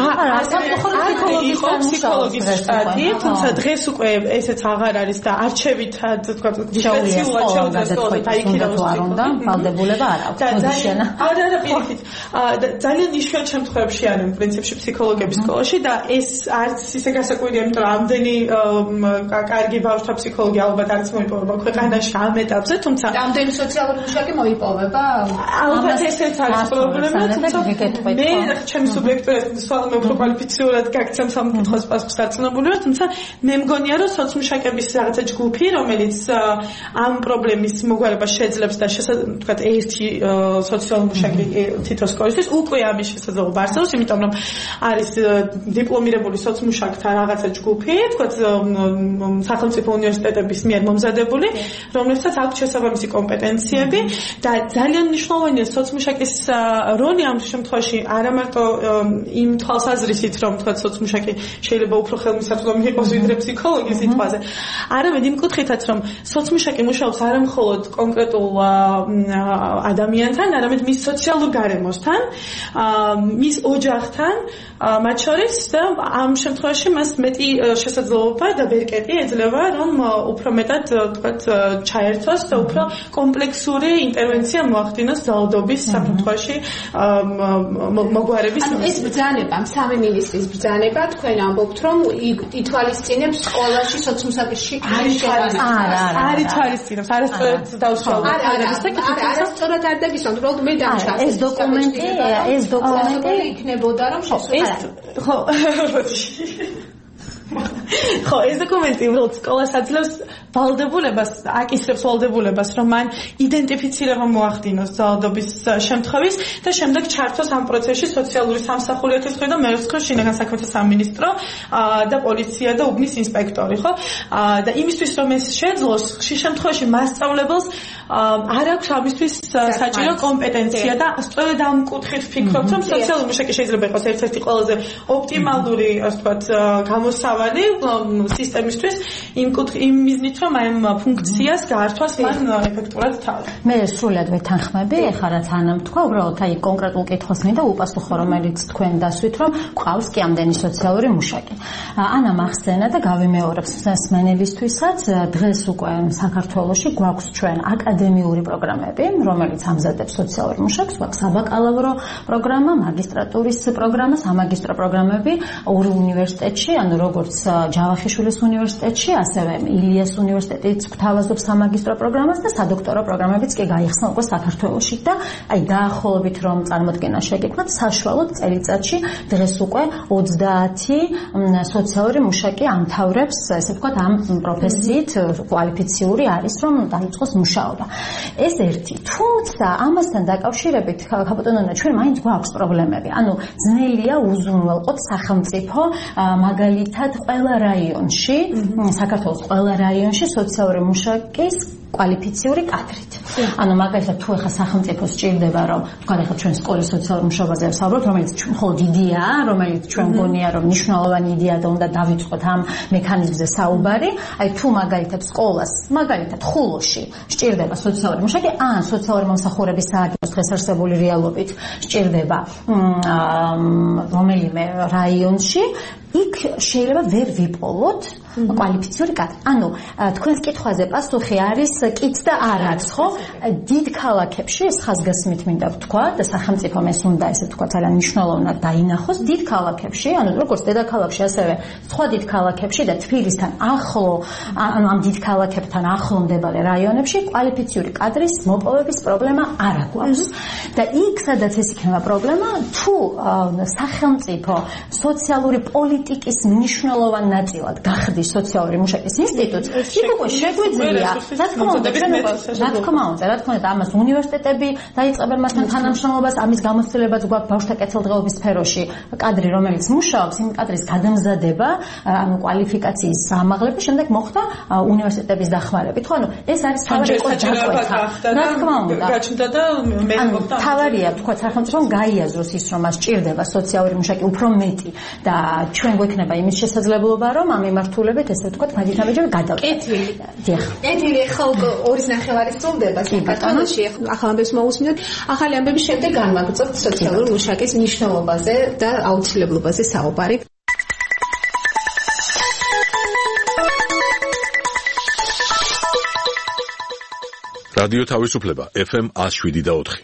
იყო ფსიქოლოგის შტატი, თუმცა დღეს უკვე ესეც აღარ არის და არჩევითად თქვა სპეციალურად შეუძლია სკოლაზე დაიქირავოს ფსიქოლოგი. ვალდებულება არ აქვს. არა, პირიქით. ძალიან იშვიათ შემთხვევებში არიან პრინციპში ფსიქოლოგები სკოლაში და ეს არც ისე გასაკვირია, იმიტომ რომ ამდენი კარგი ბავშვთა ფსიქოლოგი ალბათ არც მოიპოვება ქვეყანაში ამ ეტაპზე, თუმცა ამდენი სოციალური მუშაკი მოიპოვება. ალბათ ესეც არის პრობლემა, თუმცა მე ჩემი სუბიექტური სვალი მე უფრო კვალიფიცირებულად გაგცემ სამკითხოს პასუხს დარწმუნებული ვარ, თუმცა მე მგონია რომ სოციმუშაკების რაღაცა ჯგუფი, რომელიც ამ პრობლემის მოგვარებას შეძლებს და თქვა ერთი სოციალური მუშაკი თითო სკოლისთვის უკვე ამის შესაძლებლობა არსებობს, იმიტომ რომ არის დიპლომირებული სოციმუშაკთა რაღაცა ჯგუფი, თქვა სახელმწიფო უნივერსიტეტების მიერ მომზადებული, რომლებსაც აქვს შესაბამისი კომპეტენციები და ძალიან მნიშვნელოვანია სოციმუშაკის როლი ამ შემთხვევაში არა მარტო იმ თვალსაზრისით, რომ თქვა სოციმუშაკი შეიძლება უფრო ხელმისაწვდომი იყოს ვიდრე ფსიქოლოგი სიტყვაზე, არამედ იმ კუთხითაც, რომ სოციმუშაკი მუშაობს არა მხოლოდ კონკრეტულ ადამიანთან, არამედ მის სოციალურ გარემოსთან, მის ოჯახთან, მათ შორის და ამ შემთხვევაში მას მეტი შესაძლებლობა და ბერკეტი ეძლევა, რომ უფრო მეტად თქვათ ჩაერთოს და უფრო კომპლექსური ინტერვენცია მოახდინოს ძალადობის საფრთხეში მოგვარების. ეს ბრძანება, სამი მინისტრის ბრძანება, თქვენ ამბობთ, რომ ითვალისწინებს სკოლაში სოციმუშაკში არ ითვალისწინებს, არასწორად დავშალოთ. არასწორად არ დაგისვამ, უბრალოდ მე დამჩა. ეს დოკუმენტი იქნებოდა, რომ ხო, ეს დოკუმენტი უბრალოდ სკოლას აძლევს ვალდებულებას, აკისრებს ვალდებულებას, რომ მან იდენტიფიცირება მოახდინოს ძალადობის შემთხვევის და შემდეგ ჩართოს ამ პროცესში სოციალური სამსახურეთის მხრიდან, მეორე მხრივ შინაგან საქმეთა სამინისტრო და პოლიცია და უბნის ინსპექტორი, ხო? და იმისთვის, რომ ეს შეძლოს, ხშირ შემთხვევაში მასწავლებელს არ აქვს ამისთვის საჭირო კომპეტენცია და სწორედ ამ კუთხით ვფიქრობთ, რომ სოციალური მუშაკი შეიძლება იყოს ერთ-ერთი ყველაზე ოპტიმალური, ასე ვთქვათ, გამოსავალი სისტემისთვის იმ მიზნით, რომ ამ ფუნქციას გაართვას მან ეფექტურად თავი. მე სრულად ვეთანხმები, ეხლა რაც ანამ თქვა, უბრალოდ აი კონკრეტულ კითხვას მინდა უპასუხო, რომელიც თქვენ დასვით, რომ ყავს კი ამდენი სოციალური მუშაკი. ანა ახსენა და გავიმეორებს მსმენელისთვისაც, დღეს უკვე საქართველოში გვაქვს ჩვენ აკადემიური პროგრამები, რომელიც ამზადებს სოციალურ მუშაკს, გვაქვს საბაკალავრო პროგრამა, მაგისტრატურის პროგრამა, სამაგისტრო პროგრამები ორ უნივერსიტეტში, ანუ როგორც ჯავახიშვილის უნივერსიტეტში, ასევე ილიას უნივერსიტეტიც გვთავაზობს სამაგისტრო პროგრამას და სადოქტორო პროგრამებიც კი გაიხსნა უკვე საქართველოში და აი დაახლოებით რომ წარმოდგენა შეგექმნათ, საშუალოდ წელიწადში დღეს უკვე 30 სოციალური მუშაკი ამთავრებს, ესე ვთქვათ, ამ პროფესიით კვალიფიციური არის, რომ დაიწყოს მუშაობა. ეს ერთი. თუმცა ამასთან დაკავშირებით, ხაბატონონა, ჩვენ მაინც გვაქვს პრობლემები. ანუ ძნელია უზრუნველყოთ სახელმწიფო მაგალითად ყველა რაიონში, საქართველოს ყველა რაიონში სოციალური მუშაკის კვალიფიციური კადრით. ანუ მაგალითად თუ ეხა სახელმწიფო სჭირდება, რომ თქვა ეხა ჩვენ სკოლის სოციალურ მუშაობაზე ვსაუბრობთ, რომელიც მხოლოდ იდეაა, რომელიც ჩვენ გონია, რომ მნიშვნელოვანი იდეაა და უნდა დავიწყოთ ამ მექანიზმზე საუბარი, აი თუ მაგალითად სკოლას, მაგალითად ხულოში სჭირდება სოციალური მუშაკი, ან სოციალური მომსახურების სააგენტოს დღეს არსებული რეალობით სჭირდება რომელიმე რაიონში, იქ შეიძლება ვერ ვიპოვოთ კვალიფიციური კადრი. ანუ თქვენს კითხვაზე პასუხი არის კიც და არ არის, ხო? დიდ ქალაქებში ეს ხაზგასმით მინდა ვთქვა და სახელმწიფომ ეს უნდა ესე ვთქვა ძალიან მნიშვნელოვნად დაინახოს. დიდ ქალაქებში, ანუ როგორც დედაქალაქში, ასევე სხვა დიდ ქალაქებში და თბილისთან ახლო, ანუ ამ დიდ ქალაქებთან ახლო მდებარე რაიონებში კვალიფიციური კადრის მოპოვების პრობლემა არ აქვს. და იქ სადაც ეს იქნება პრობლემა, თუ სახელმწიფო სოციალური პოლიტიკის მნიშვნელოვან ნაწილად გახდის სოციალური მუშაკის ინსტიტუტს, იქ უკვე შეგვიძლია, რა თქმა უნდა, ამას უნივერსიტეტები დაიწყებენ მასთან თანამშრომლობას, ამის გამოცდილებაც გვაქვს ბავშვთა კეთილდღეობის სფეროში, კადრი, რომელიც მუშაობს, იმ კადრის გადამზადება, ანუ კვალიფიკაციის ამაღლება, შემდეგ მოხდა უნივერსიტეტების დახმარებით. ხო, ანუ ეს არის თავი დაკვეთა. რა თქმა უნდა, გაჩნდა და მე მოხდა. თავარია, თქვა სახელმწიფომ გაიაზროს ის, რომ მას ჭირდება სოციალური მუშაკი უფრო მეტი და ჩვენ გვექნება იმის შესაძლებლობა, რომ ამ მიმართულებით ესე ვთქვათ, მაგითამეჯები გადავწყვეტ. კეთილი ხო 2.5 სრულდება საქართველოში. ახალ ამბებს მოусმინოთ. ახალი ამბების შემდეგ განვაგრძობთ სოციალური მუშაკის მნიშვნელობაზე და აუცილებლობაზე საუბარი. რადიო თავისუფლება FM 107.4.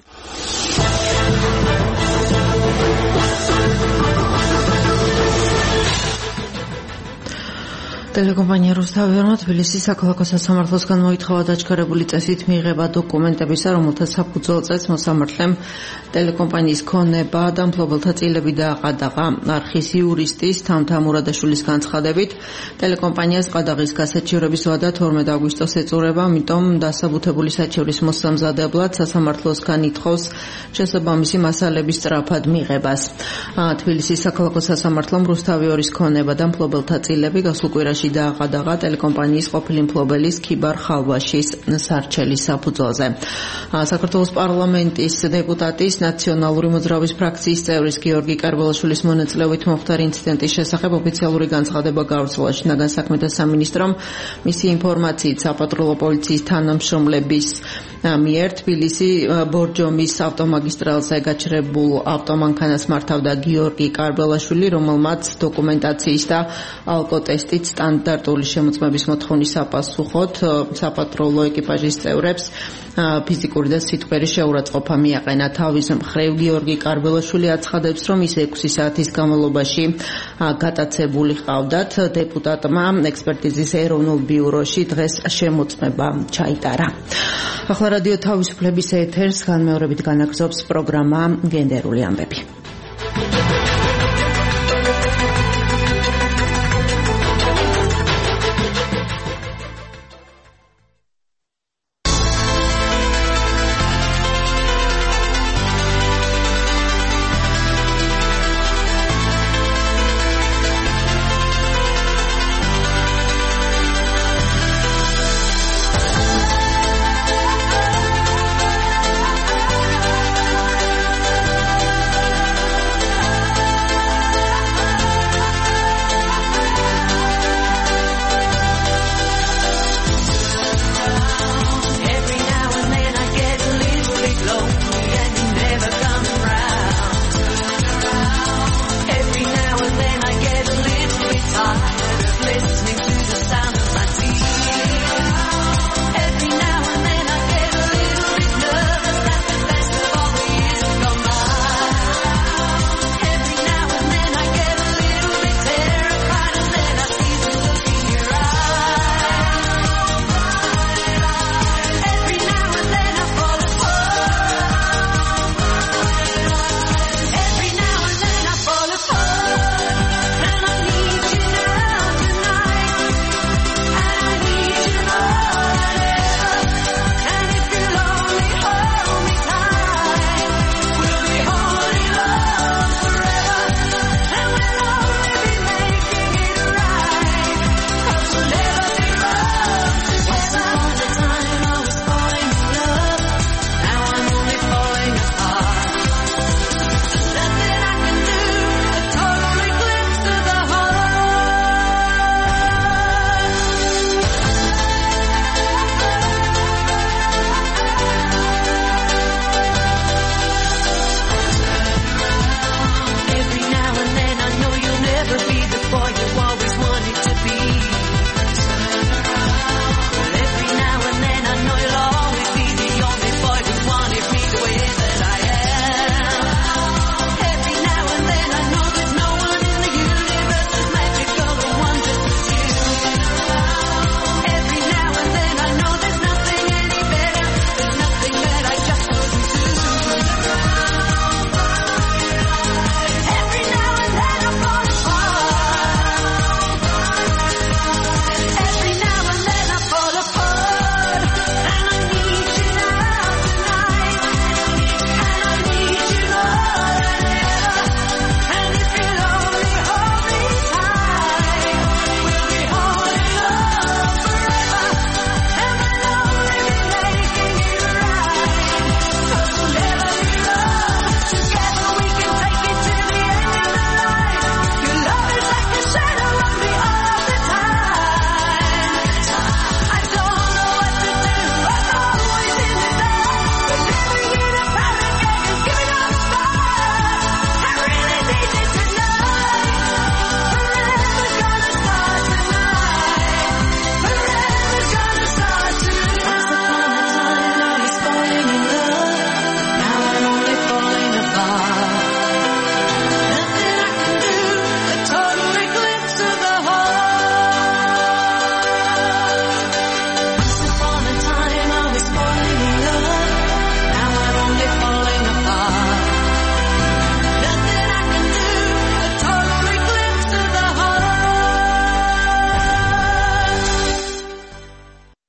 ტელეკომპანია რუსთავი თბილისის საქალაქო სასამართლოსგან მოითხოვა დაჩქარებული წესით მიიღება დოკუმენტებისა, რომელთა საფუძველზეც მოსამართლემ ტელეკომპანიის ქონება და მფლობელთა წილები დააყადაღა. არხის იურისტის თამთა მურადაშვილის განცხადებით, ტელეკომპანიას ყადაღის გასაჩივრების ვადა 12 აგვისტოს ეწურება, ამიტომ დასაბუთებული საჩივრის მოსამზადებლად სასამართლოსგან ითხოვს შესაბამისი მასალების სწრაფად მიღებას. თბილისის საქალაქო სასამართლომ რუსთავი 2-ის ქონება და მფლობელთა წილები გასულ კვირაში დააყადაღა ტელეკომპანიის ყოფილი მფლობელის ქიბარ ხალვაშის სარჩელის საფუძველზე. საქართველოს პარლამენტის დეპუტატის ნაციონალური მოძრაობის ფრაქციის წევრის გიორგი კარბელაშვილის მონაწილეობით მომხდარი ინციდენტის შესახებ ოფიციალური განცხადება გავრცელა შინაგან საქმეთა სამინისტრომ. მისი ინფორმაციით საპატრულო პოლიციის თანამშრომლების მიერ თბილისი ბორჯომის ავტომაგისტრალზე გაჩერებულ ავტომანქანას მართავდა გიორგი კარბელაშვილი, რომელმაც დოკუმენტაციის და ალკოტესტით სტანდარტული შემოწმების მოთხოვნის საპასუხოდ საპატრულო ეკიპაჟის წევრებს ფიზიკური და სიტყვიერი შეურაცხყოფა მიაყენა. თავის მხრივ გიორგი კარბელაშვილი აცხადებს, რომ ის 6 საათის განმავლობაში გატაცებული ჰყავდათ. დეპუტატმა ექსპერტიზის ეროვნულ ბიუროში დღეს შემოწმება ჩაიტარა. ახლა რადიო თავისუფლების ეთერს განმეორებით განაგრძობს პროგრამა გენდერული ამბები.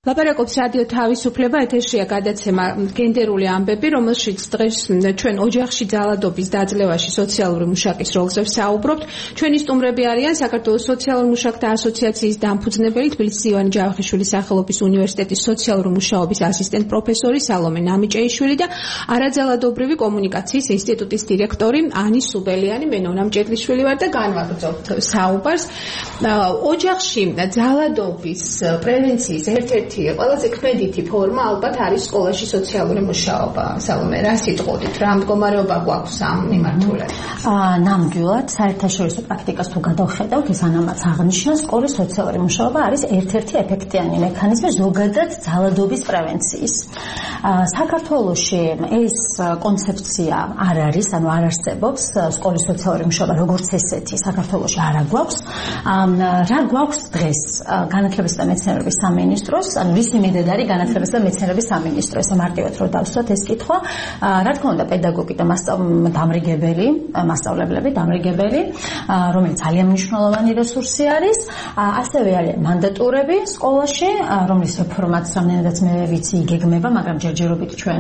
ლაპარაკობს რადიო თავისუფლება, ეთერშია გადაცემა გენდერული ამბები, რომელშიც დღეს ჩვენ ოჯახში ძალადობის დაძლევაში სოციალური მუშაკის როლზე ვსაუბრობთ. ჩვენი სტუმრები არიან საქართველოს სოციალურ მუშაკთა ასოციაციის დამფუძნებელი, თბილისის ივანე ჯავახიშვილის სახელობის უნივერსიტეტის სოციალური მუშაობის ასისტენტ პროფესორი სალომე ნამიჭეიშვილი და არაძალადობრივი კომუნიკაციის ინსტიტუტის დირექტორი ანი სუბელიანი. მე ნონა მჭედლიშვილი ვარ და განვაგრძობთ საუბარს. ოჯახში ძალადობის პრევენციის ერთ-ერთი ყველაზე ქმედითი ფორმა ალბათ არის სკოლაში სოციალური მუშაობა. სალომე, რა სიტყოდით, რა მდგომარეობა გვაქვს ამ მიმართულებით? ნამდვილად, საერთაშორისო პრაქტიკას თუ გადავხედავთ, ის ანამაც აღნიშნა, სკოლის სოციალური მუშაობა არის ერთ-ერთი ეფექტიანი მექანიზმი ზოგადად ძალადობის პრევენციის. საქართველოში ეს კონცეფცია არ არის, ანუ არ არსებობს სკოლის სოციალური მუშაობა როგორც ესეთი საქართველოში არ გვაქვს. რა გვაქვს დღეს განათლებისა და მეცნიერების სამინისტროს, ანუ ვისი მიდად არის განათლებისა და მეცნიერების სამინისტრო, ესე მარტივად რომ დავსვათ ეს კითხვა. რა თქმა უნდა, პედაგოგი და მასწავლებლები, დამრიგებელი, რომელიც ძალიან მნიშვნელოვანი რესურსი არის, ასევე არის მანდატურები სკოლაში, რომლის რეფორმაც რამდენადაც მე ვიცი იგეგმება, მაგრამ ჯერჯერობით ჩვენ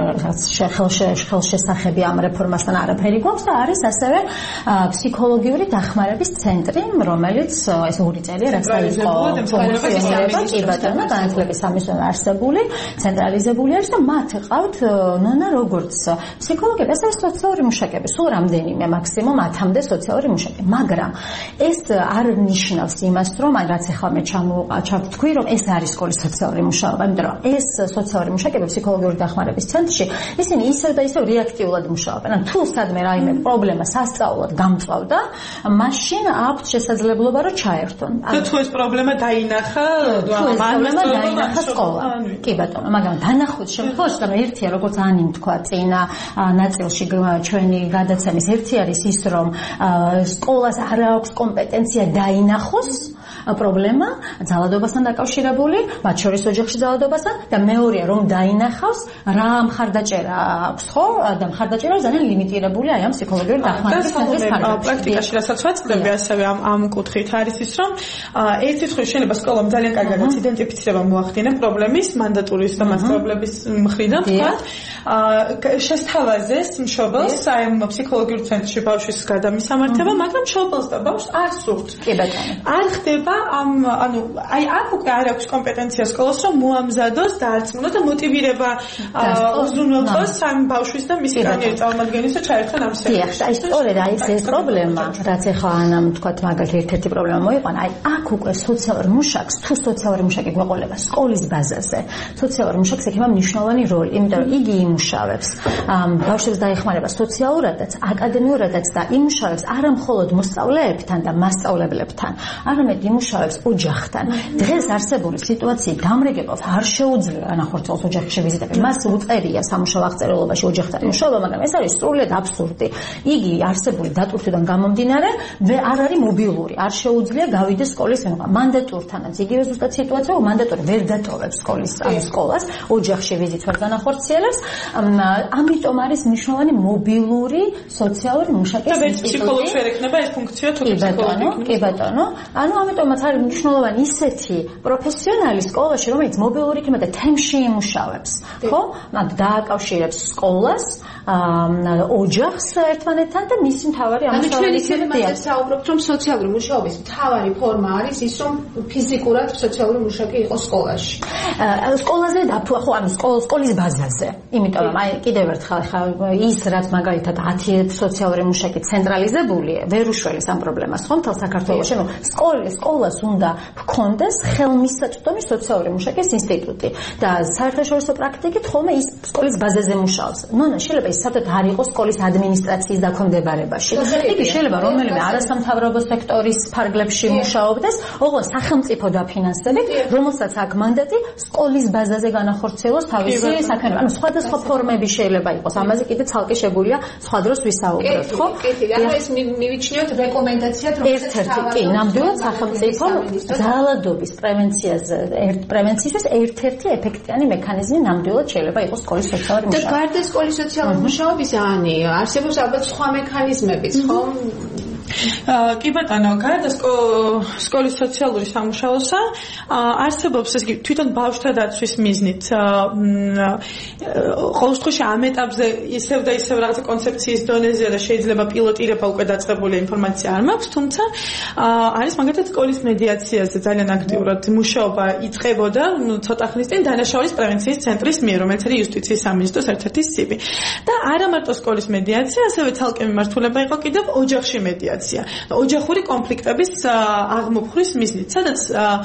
ხელშესახები ამ რეფორმასთან არაფერი გვაქვს და არის ასევე ფსიქოლოგიური დახმარების ცენტრი, რომელიც ეს 2 წელია რაც დაიწყო ფუნქციონირება, კი ბატონო, განათლების სამინისტროს არსებული, ცენტრალიზებული არის და მათ ყავთ ნონა როგორც ფსიქოლოგები, ასევე სოციალური მუშაკები, სულ რამდენიმე მაქსიმუმ 10-მდე სოციალური მუშაკი, მაგრამ ეს არ ნიშნავს იმას, რომ რაც ახლა მე ჩავთქვი, რომ ეს არის სკოლის სოციალური მუშაობა, იმიტომ რომ ეს სოციალური მუშაკები ფსიქოლოგიური დახმარების ცენტრში, ისინი ისევ და ისევ რეაქტიულად მუშაობენ. ან თუ სადმე რაიმე პრობლემა სასწაულად გამწვავდა, მაშინ აქვთ შესაძლებლობა რომ ჩაერთონ. თუ ეს პრობლემა დაინახა, სკოლა. კი ბატონო, მაგრამ დანახვის შემთხვევაში და ერთია როგორც ანიმ თქვა წინა ნაწილში ჩვენი გადაცემის ერთი არის ის რომ სკოლას არ აქვს კომპეტენცია დაინახოს პრობლემა ძალადობასთან დაკავშირებული, მათ შორის ოჯახში ძალადობასთან და მეორეა რომ დაინახავს რა მხარდაჭერა აქვს, ხო? და მხარდაჭერა ძალიან ლიმიტირებული აი ამ ფსიქოლოგიური დახმარების ცენტრის პრაქტიკაში რასაც ვაწყდები ასევე ამ კუთხით არის ის რომ ერთი ხრი შეიძლება სკოლამ ძალიან კარგად იდენტიფიცირება მოახდინა პრობლემის მანდატურის და მასწავლებლების მხრიდან თქვათ შესთავაზეს მშობელს აი ამ ფსიქოლოგიურ ცენტრში ბავშვის გადამისამართება, მაგრამ მშობელს და ბავშვს არ სურთ. კი ბატონო. არ ხდება ანუ აი აქ უკვე არ აქვს კომპეტენცია სკოლას რომ მოამზადოს და არწმუნოს და მოტივირება უზრუნველყოს ამ ბავშვის და მისი კარიერის წარმომადგენლის და ჩაერთონ ამ სექტორში. აი სწორედ აი ეს პრობლემა, რაც ახლა ანამ თქვათ მაგალითად ერთ-ერთი პრობლემა მოიყვანა, აი აქ უკვე სოციალურ მუშაკს, თუ სოციალური მუშაკი გვეყოლება სკოლის ბაზაზე, სოციალურ მუშაკს ექნება მნიშვნელოვანი როლი, იმიტომ რომ იგი იმუშავებს ბავშვებს დაეხმარება სოციალურადაც, აკადემიურადაც და იმუშავებს არა მხოლოდ მოსწავლეებთან და მასწავლებლებთან, არამედ იმუშავებს ოჯახთან. დღეს არსებული სიტუაციით დამრიგებელს არ შეუძლია განახორციელოს ოჯახში ვიზიტები. მას უწევია სამუშაო აღწერილობაში ოჯახთან მუშაობა, მაგრამ ეს არის სრულიად აბსურდი. იგი არსებული დატვირთვიდან გამომდინარე არ არის მობილური, არ შეუძლია გავიდეს სკოლის ენა. მანდატურთანაც იგივე ზუსტად სიტუაცია, მანდატური ვერ დატოვებს სკოლას, ოჯახში ვიზიტს ვერ განახორციელებს. ამიტომ არის მნიშვნელოვანი მობილური სოციალური მუშაკის ინსტიტუტი. და ფსიქოლოგს ვერ ექნება ეს ფუნქცია თუ ფსიქოლოგი. კი ბატონო. ანუ ამიტომაც არის მნიშვნელოვანი ისეთი პროფესიონალი სკოლაში, რომელიც მობილური იქნება და თემში იმუშავებს. ხო? მათ დააკავშირებს სკოლას, ოჯახს ერთმანეთთან და მისი მთავარი ამუშავებელი იქნება. საუბრობთ რომ სოციალური მუშაობის მთავარი ფორმა არის ის რომ ფიზიკურად სოციალური მუშაკი იყოს სკოლაში. სკოლაზე და ხო ამის სკოლის ბაზაზე. იმიტომ რომ აი კიდევ ერთხელ ის რაც მაგალითად 10 სოციალური მუშაკი ცენტრალიზებული ვერ უშველის ამ პრობლემას ხო მთელ საქართველოში. ანუ სკოლას უნდა ჰქონდეს ხელმისაწვდომი სოციალური მუშაკის ინსტიტუტი და საერთაშორისო პრაქტიკით ხოლმე ის სკოლის ბაზაზე მუშაობს. ნონა შეიძლება ის საერთოდ არ იყოს სკოლის ადმინისტრაციის დაქვემდებარებაში. იგი შეიძლება რომელიმე არასამთავრობო სექტორის ფარგლებში მუშაობდეს, ოღონდ სახელმწიფო დაფინანსებით, რომელსაც აქვს მანდატი სკოლის ბაზაზე განახორციელოს თავისი საქმიანობა. ანუ სხვადასხვა ფორმები შეიძლება იყოს. ამაზე კიდე ცალკე შეგვიძლია სხვა დროს ვისაუბროთ, ხო? ანუ ეს მივიჩნიოთ რეკომენდაციად რომ ერთ-ერთი კი ნამდვილად სახელმწიფო ძალადობის პრევენციის ერთ-ერთი ეფექტიანი მექანიზმი ნამდვილად შეიძლება იყოს სკოლის სოციალური მუშაობა. და გარდა სკოლის სოციალური მუშაობის ანი არსებობს ალბათ სხვა მექანიზმებიც, ხო? კი ბატონო, გარდა სკოლის სოციალური სამუშაოსა, არსებობს ეს თვითონ ბავშვთა დაცვის მიზნით. ყოველ შემთხვევაში ამ ეტაპზე ისევ და ისევ რაღაცა კონცეფციის დონეზეა და შეიძლება პილოტირება უკვე დაწყებული ინფორმაცია არ მაქვს, თუმცა არის მაგალითად სკოლის მედიაციაზე ძალიან აქტიურად მუშაობა იწყებოდა ცოტა ხნის წინ დანაშაულის პრევენციის ცენტრის მიერ, რომელიც არის იუსტიციის სამინისტროს ერთ-ერთი სიბი. და არა მარტო სკოლის მედიაცია, ასევე ცალკე მიმართულება იყო კიდევ ოჯახში მედიაცია. ოჯახური კონფლიქტების აღმოფხვის მიზნით, სადაც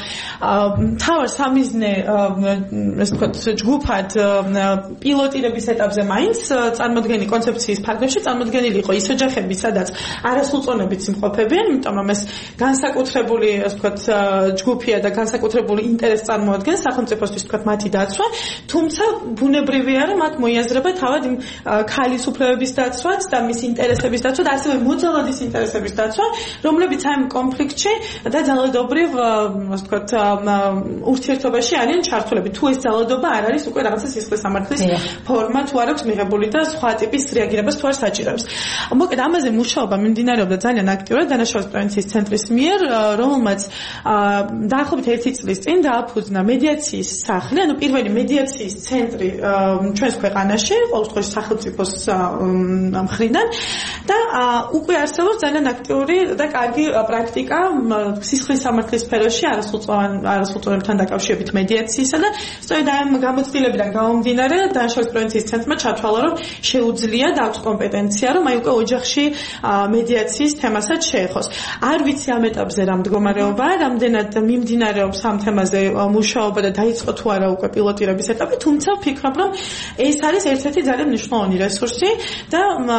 თავარ სამიზნე ესე ვთქვათ ჯგუფად პილოტირების ეტაპზე მაინც წარმოდგენი კონცეფციის ფარგლებში წარმოდგენილი იყო ის ოჯახები, სადაც არასრულწლოვნებით იმყოფებიან, იმიტომ რომ ეს განსაკუთრებული ასე ვთქვათ ჯგუფია და განსაკუთრებული ინტერესი წარმოადგენს სახელმწიფოსთვის ვთქვათ მათი დაცვა, თუმცა ბუნებრივია რომ მათ მოიაზრება თავად იმ ქალის უფლებების დაცვაც და მის ინტერესების დაცვა და ასევე მოძალადის ინტერესების დაცვა, რომლებიც ამ კონფლიქტში და ძალადობრივ ასე ვთქვათ ურთიერთობაში არიან ჩართულები. თუ ეს ძალადობა არ არის უკვე რაღაცა სისხლის სამართლის ფორმა თუ არ აქვს მიღებული და სხვა ტიპის რეაგირებას თუ არ საჭიროებს. მოკლედ ამაზე მუშაობა მიმდინარეობდა ძალიან აქტიურად დანაშაულის პრევენციის ცენტრის მიერ, რომელმაც დაახლოებით 1 წლის წინ დააფუძნა მედიაციის სახლი, ანუ პირველი მედიაციის ცენტრი ჩვენს ქვეყანაში, ყოველ შემთხვევაში სახელმწიფოს მხრიდან და უკვე არსებობს ძალიან აქტიური და კარგი პრაქტიკა სისხლის სამართლის სფეროში არასრულწლოვანებთან დაკავშირებით მედიაციისა და სწორედ ამ გამოცდილებიდან გამომდინარე დანაშაულის პრევენციის ცენტრმა ჩათვალა, რომ შეუძლია და აქვს კომპეტენცია, რომ აი უკვე ოჯახში მედიაციის თემასაც შეეხოს. არ ვიცი ამ ეტაპზე რა მდგომარეობაა, რამდენად მიმდინარეობს ამ თემაზე მუშაობა და დაიწყო თუ არა უკვე პილოტირების ეტაპი, თუმცა ვფიქრობ, რომ ეს არის ერთ-ერთი ძალიან მნიშვნელოვანი რესურსი და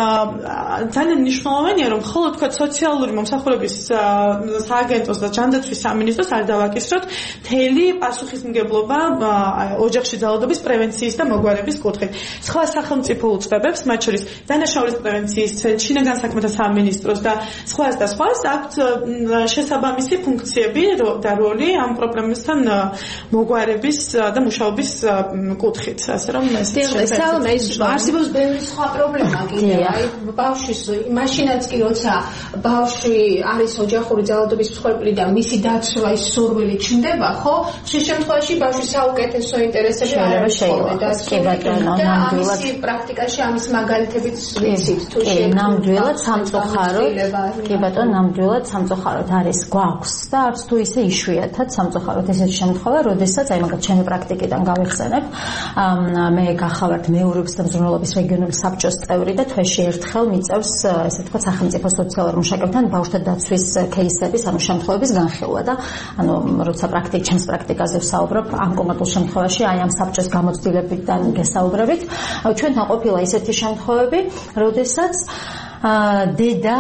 ძალიან მნიშვნელოვანია, რომ ხოლო თქვა სოციალური მომსახურების სააგენტოს და ჯანდაცვის სამინისტროს არ დავაკისროთ მთელი პასუხისმგებლობა ოჯახში ძალადობის პრევენციის და მოგვარების კუთხით. სხვა სახელმწიფო უწყებებს, მათ შორის დანაშაულის პრევენციის ცენტრ, შინაგან საქმეთა სამინისტროს და სხვას აქვს შესაბამისი ფუნქციები და როლი ამ პრობლემასთან მოგვარების და მუშაობის კუთხით. ასე რომ ეს არსებობს ბევრი სხვა პრობლემა კიდევ. აი ბავშვის მაშინაც კი როცა ბავშვი არის ოჯახური ძალადობის მსხვერპლი და მისი დაცვა ის სურვილი ჩნდება, ხო? ხშირ შემთხვევაში ბავშვის საუკეთესო ინტერესები არ შეიქმნა. კი ბატონო, ნამდვილად პრაქტიკაში ამის მაგალითებიც ვიცით თუ შეიძლება. ნამდვილად სამწუხაროდ, კი ბატონო, ნამდვილად სამწუხაროდ არის გვაქვს და არც თუ ისე იშვიათად სამწუხაროდ ესეთი შემთხვევა, როდესაც აი მაგალითად ჩემი პრაქტიკიდან გავიხსენებ, მე გახავართ მეურვების და მზრუნველობის რეგიონული საბჭოს წევრი და თვეში ერთხელ მიწევს ესე ვთქვათ სახელმწიფო სოციალურ მუშაკებთან ბავშვთა დაცვის кейსების, ანუ შემთხვევების განხილვა და ანუ როცა ჩემს პრაქტიკაზე ვსაუბრობ ამ კონკრეტულ შემთხვევაში აი ამ საბჭოს გამოცდილებიდან გესაუბრებით, ჩვენთან ყოფილა ისეთი შემთხვევები, როდესაც დედა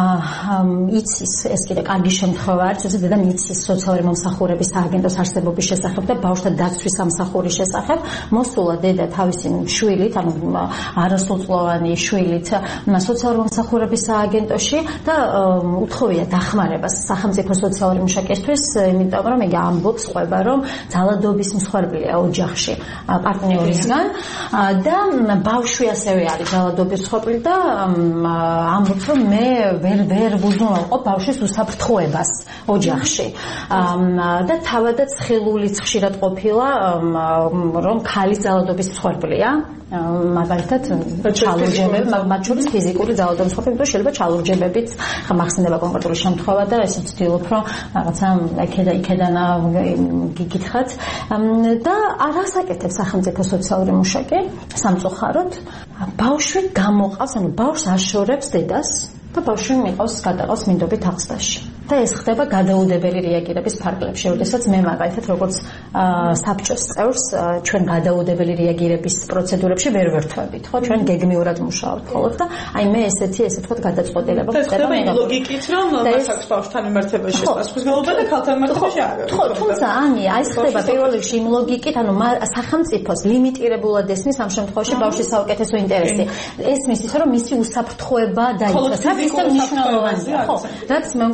იცის, ეს კიდე კარგი შემთხვევა არის, როცა დედა იცის სოციალური მომსახურების სააგენტოს არსებობის შესახებ და ბავშვთა დაცვის სამსახურის შესახებ, მოსულა დედა თავისი შვილით, ანუ არასრულწლოვანი შვილით სოციალური მომსახურების სააგენტოში და უთხოვია დახმარებას სახელმწიფო სოციალური მუშაკისთვის, იმიტომ რომ იგი ამბობს ყვება, რომ ძალადობის მსხვერპლია ოჯახში პარტნიორისგან და ბავშვი ასევე არის ძალადობის მსხვერპლი და ამბობს, რომ მე ვერ ვუზრუნველყოფ ბავშვის უსაფრთხოებას ოჯახში. და თავადაც ხილულიც ხშირად ყოფილა, რომ ქალის ძალადობის მსხვერპლია. მაგალითად ჩალურჯებები, მათ შორის ფიზიკური ძალადობის მსხვერპლი, შეიძლება ჩალურჯებებით ხმახსენდება კონკრეტული შემთხვევა და ესე ვცდილობ, რომ რაღაცა იქედან გიგითხათ და არას აკეთებს სახელმწიფო სოციალური მუშაკი სამწუხაროდ ბავშვი გამოყავს, ანუ ბავშვს აშორებს დედას და ბავშვი მიყავს გადაყავს მინდობით აღზრდაში. და ეს ხდება გადაუდებელი რეაგირების ფარგლებში, როდესაც მე მაგალითად როგორც საბჭოს წევრს ჩვენ გადაუდებელი რეაგირების პროცედურებში ვერ ვერთვებით, ხო? ჩვენ გეგმიურად მუშაობთ ხოლმე და აი მე ესე ვთქვათ გადაწყვეტილება ხდება იმ ლოგიკით, რომ მას აქვს ბავშვთან მიმართებაში პასუხისმგებლობა და ქალთან მიმართებაში არ აქვს. ხო, თუმცა აი ეს ხდება პირველ რიგში იმ ლოგიკით, ანუ სახელმწიფოს ლიმიტირებულად ესმის ამ შემთხვევაში ბავშვის საუკეთესო ინტერესი. ესმის ისე რომ მისი უსაფრთხოება დაიწყოს. ეს მნიშვნელოვანია, ხო? რაც მე მგონი სამი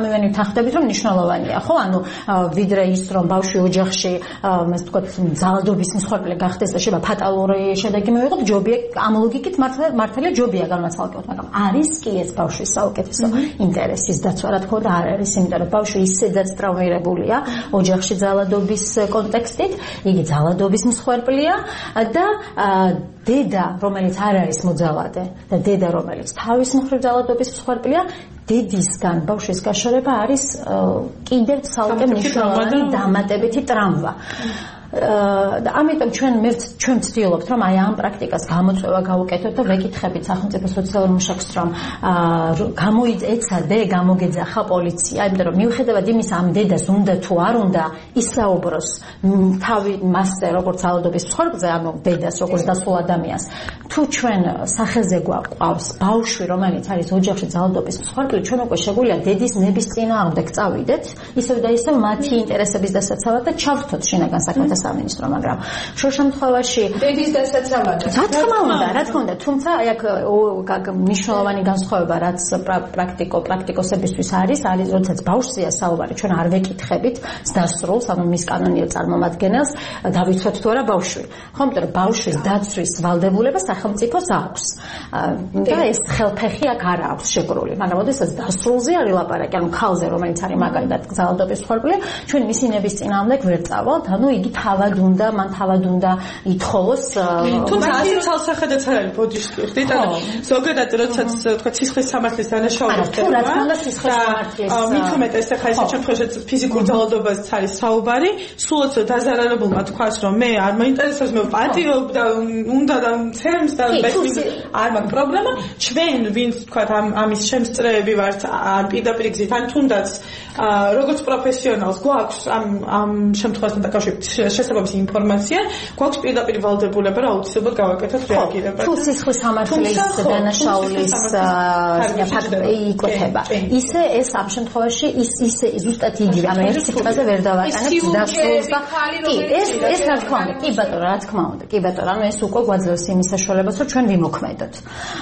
გამივენით ახდებით რომ მნიშვნელოვანია, ხო? ანუ ვიდრე ის რომ ბავშვი ოჯახში ასე ვთქვათ ძალადობის მსხვერპლი გახდეს და შეიძლება ფატალური შედეგი მივიღოთ, ჯობია ამ ლოგიკით მართალია ჯობია განმაცალკევოთ, მაგრამ არის კი ეს ბავშვის საუკეთესო ინტერესის დაცვა, რა თქმა უნდა არ არის, იმიტომ რომ ბავშვი ისედაც ტრავმირებულია ოჯახში ძალადობის კონტექსტით, იგი ძალადობის მსხვერპლია და დედა, რომელიც არ არის მოძალადე და დედა, რომელიც თავის მხრივ ძალადობის მსხვერპლია, დედისგან ბავშვის გაშორება არის კიდევ ცალკე მნიშვნელოვანი დამატებითი ტრამვა. და ამიტომ ჩვენ ვცდილობთ რომ აი ამ პრაქტიკას გამოწვევა გავუკეთოთ და ვეკითხებით სახელმწიფო სოციალურ მუშაკს რომ გამოიეცადე, გამოგეძახა პოლიცია, იმიტომ რომ მიუხედავად იმისა ამ დედას უნდა თუ არ უნდა ისაუბროს თავი მასზე როგორც ძალადობის მსხვერპლზე, ანუ დედას როგორც დასულ ადამიანს, თუ ჩვენ სახეზე გვაყავს ბავშვი, რომელიც არის ოჯახში ძალადობის მსხვერპლი, ჩვენ უკვე შეგვიძლია დედის ნების წინააღმდეგ წავიდეთ, ისევ და ისევ მათი ინტერესების დასაცავად და ჩავრთოთ შინაგან საქმეთა სამინისტრო, მაგრამ შორ შემთხვევაში დედის დასაცავად. რა თქმა უნდა, თუმცა აი აქ მნიშვნელოვანი განსხვავება რაც პრაქტიკოსებისთვის არის, როდესაც ბავშვზეა საუბარი, ჩვენ არ ვეკითხებით დასრულს, ანუ მის კანონიერ წარმომადგენელს, დავიცვათ თუ არა ბავშვი. ხო, იმიტომ რომ ბავშვის დაცვის ვალდებულება სახელმწიფოს აქვს. და ეს ხელფეხი აქ არ აქვს შეგრული, მაგრამ როდესაც დასრულზე არის ლაპარაკი, ანუ ქალზე, რომელიც არის მაგალითად ძალადობის მსხვერპლი, ჩვენ მისი ნების წინააღმდეგ ვერ წავალთ, ანუ იგი მან თავად უნდა ითხოვოს. თუმცა ასე ცალსახედაც არ არის ბოდიშკი, ხდით? ანუ ზოგადად როდესაც თქვა სისხლის სამართლის დანაშაული ხდება. რა თქმა უნდა სისხლის სამართლის. მით უმეტეს ახლა ეს შემთხვევაში ფიზიკურ ძალადობაზე არის საუბარი, სულაც დაზარალებულმა თქვას რომ მე არ მაინტერესებს, მე პატიობ და უნდა და ცემს და არ მაქვს პრობლემა. ჩვენ ვინც თქვა ამის შემსწრეები ვართ ან პირდაპირ გზით ან თუნდაც როგორც პროფესიონალს გვაქვს ამ შემთხვევასთან დაკავშირებით შესაბამისი ინფორმაცია, გვაქვს პირდაპირ ვალდებულება რა აუცილებლად გავაკეთოთ რეაგირება. თუ სისხლის სამართლის დანაშაულის ფაქტი იკვეთება. ისე ეს ამ შემთხვევაში ისე ზუსტად იგივე, ანუ ერთ სიტყვაზე ვერ დავაყენებთ დასრულს და კი, ეს რა თქმა უნდა, კი ბატონო, ანუ ეს უკვე გვაძლევს იმის საშუალებას, რომ ჩვენ ვიმოქმედოთ.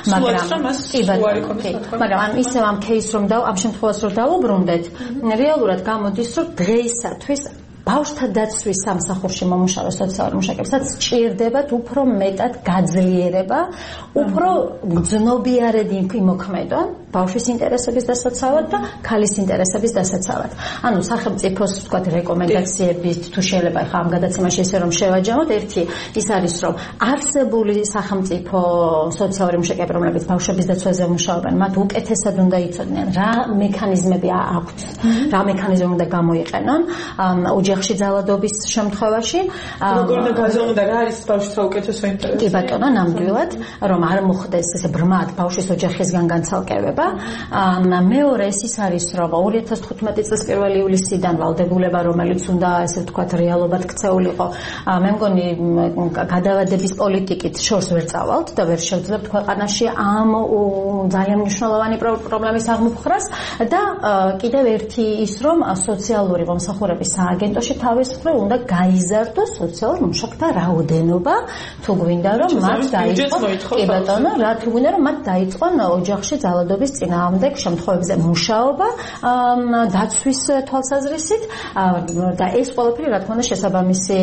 მაგრამ ან ისევ ამ кейსს ამ შემთხვევას რომ დავუბრუნდეთ, რეალურად გამოდის, რომ დღეისათვის ბავშვთა დაცვის სამსახურში მომუშავე სოციალური მუშაკებსაც სჭირდებათ უფრო მეტად გაძლიერება, უფრო გრძნობიარედ იმოქმედონ ბავშვის ინტერესების დასაცავად და ქალის ინტერესების დასაცავად. ანუ სახელმწიფოს ვთქვათ რეკომენდაციებით თუ შეიძლება ხა ამ გადაცემაში ესე რომ შევაჯამოთ, ერთი ის არის რომ არსებული სახელმწიფო სოციალური მუშაკები, რომლებიც ბავშვების დაცვაზე მუშაობენ, მათ უკეთესად უნდა იცოდნენ რა მექანიზმები აქვთ, რა მექანიზმი უნდა გამოიყენონ ოჯახში ძალადობის შემთხვევაში. როგორ უნდა გაზომოთ და რა არის ბავშვის საუკეთესო ინტერესი? კი ბატონო, ნამდვილად, რომ არ მოხდეს ესე ბრმად ბავშვის ოჯახისგან განცალკევება. მეორე ის არის, რომ 2015 წლის 1 ივლისიდან ვალდებულება, რომელიც უნდა ესე ვთქვათ რეალობად ქცეულიყო, მე მგონი გადავადების პოლიტიკით შორს ვერ წავალთ და ვერ შევძლებთ ქვეყანაში ამ ძალიან მნიშვნელოვანი პრობლემის აღმოფხვრას და კიდევ ერთი ის, რომ სოციალური მომსახურების სააგენტოში თავის მხრივ უნდა გაიზარდოს სოციალურ მუშაკთა რაოდენობა, თუ გვინდა რომ მათ დაიწყონ, კი ბატონო, თუ გვინდა რომ მათ დაიწყონ ოჯახში ძალადობის წინააღმდეგ შემთხვევებზე მუშაობა დაცვის თვალსაზრისით და ეს ყველაფერი რა თქმა უნდა შესაბამისი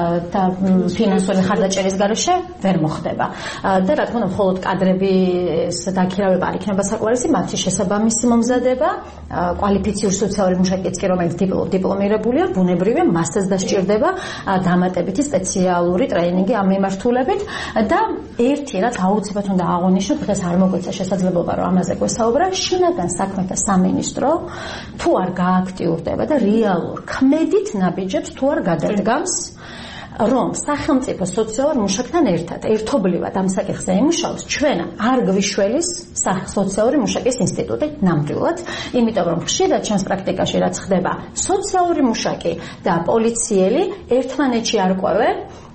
ფინანსური ხარდაჭერის გარეშე ვერ მოხდება. და რა თქმა უნდა მხოლოდ კადრების დაქირავება არ იქნება საკმარისი, მათი შესაბამისი მომზადება, კვალიფიციური სოციალური მუშაკიც კი რომელიც დიპლომირებულია, ბუნებრივია მასაც დასჭირდება დამატებითი სპეციალური ტრეინინგი ამ მიმართულებით და ერთი რაც აუცილებლად უნდა აღონიშნოთ, დღეს არ მოგვეცა შესაძლებლობა რომ ამაზე გვესაუბრა, შინაგან საქმეთა სამინისტრო თუ არ გააქტიურდება და რეალურ ქმედით ნაბიჯებს თუ არ გადადგამს, რომ სახელმწიფო სოციალურ მუშაკთან ერთად ერთობლივად ამ საკითხზე იმუშაოს, ჩვენ არ გვიშველის სოციალური მუშაკის ინსტიტუტი ნამდვილად, იმიტომ რომ ხშირად ჩემს პრაქტიკაში რაც ხდება, სოციალური მუშაკი და პოლიციელი ერთმანეთში არ ყვევენ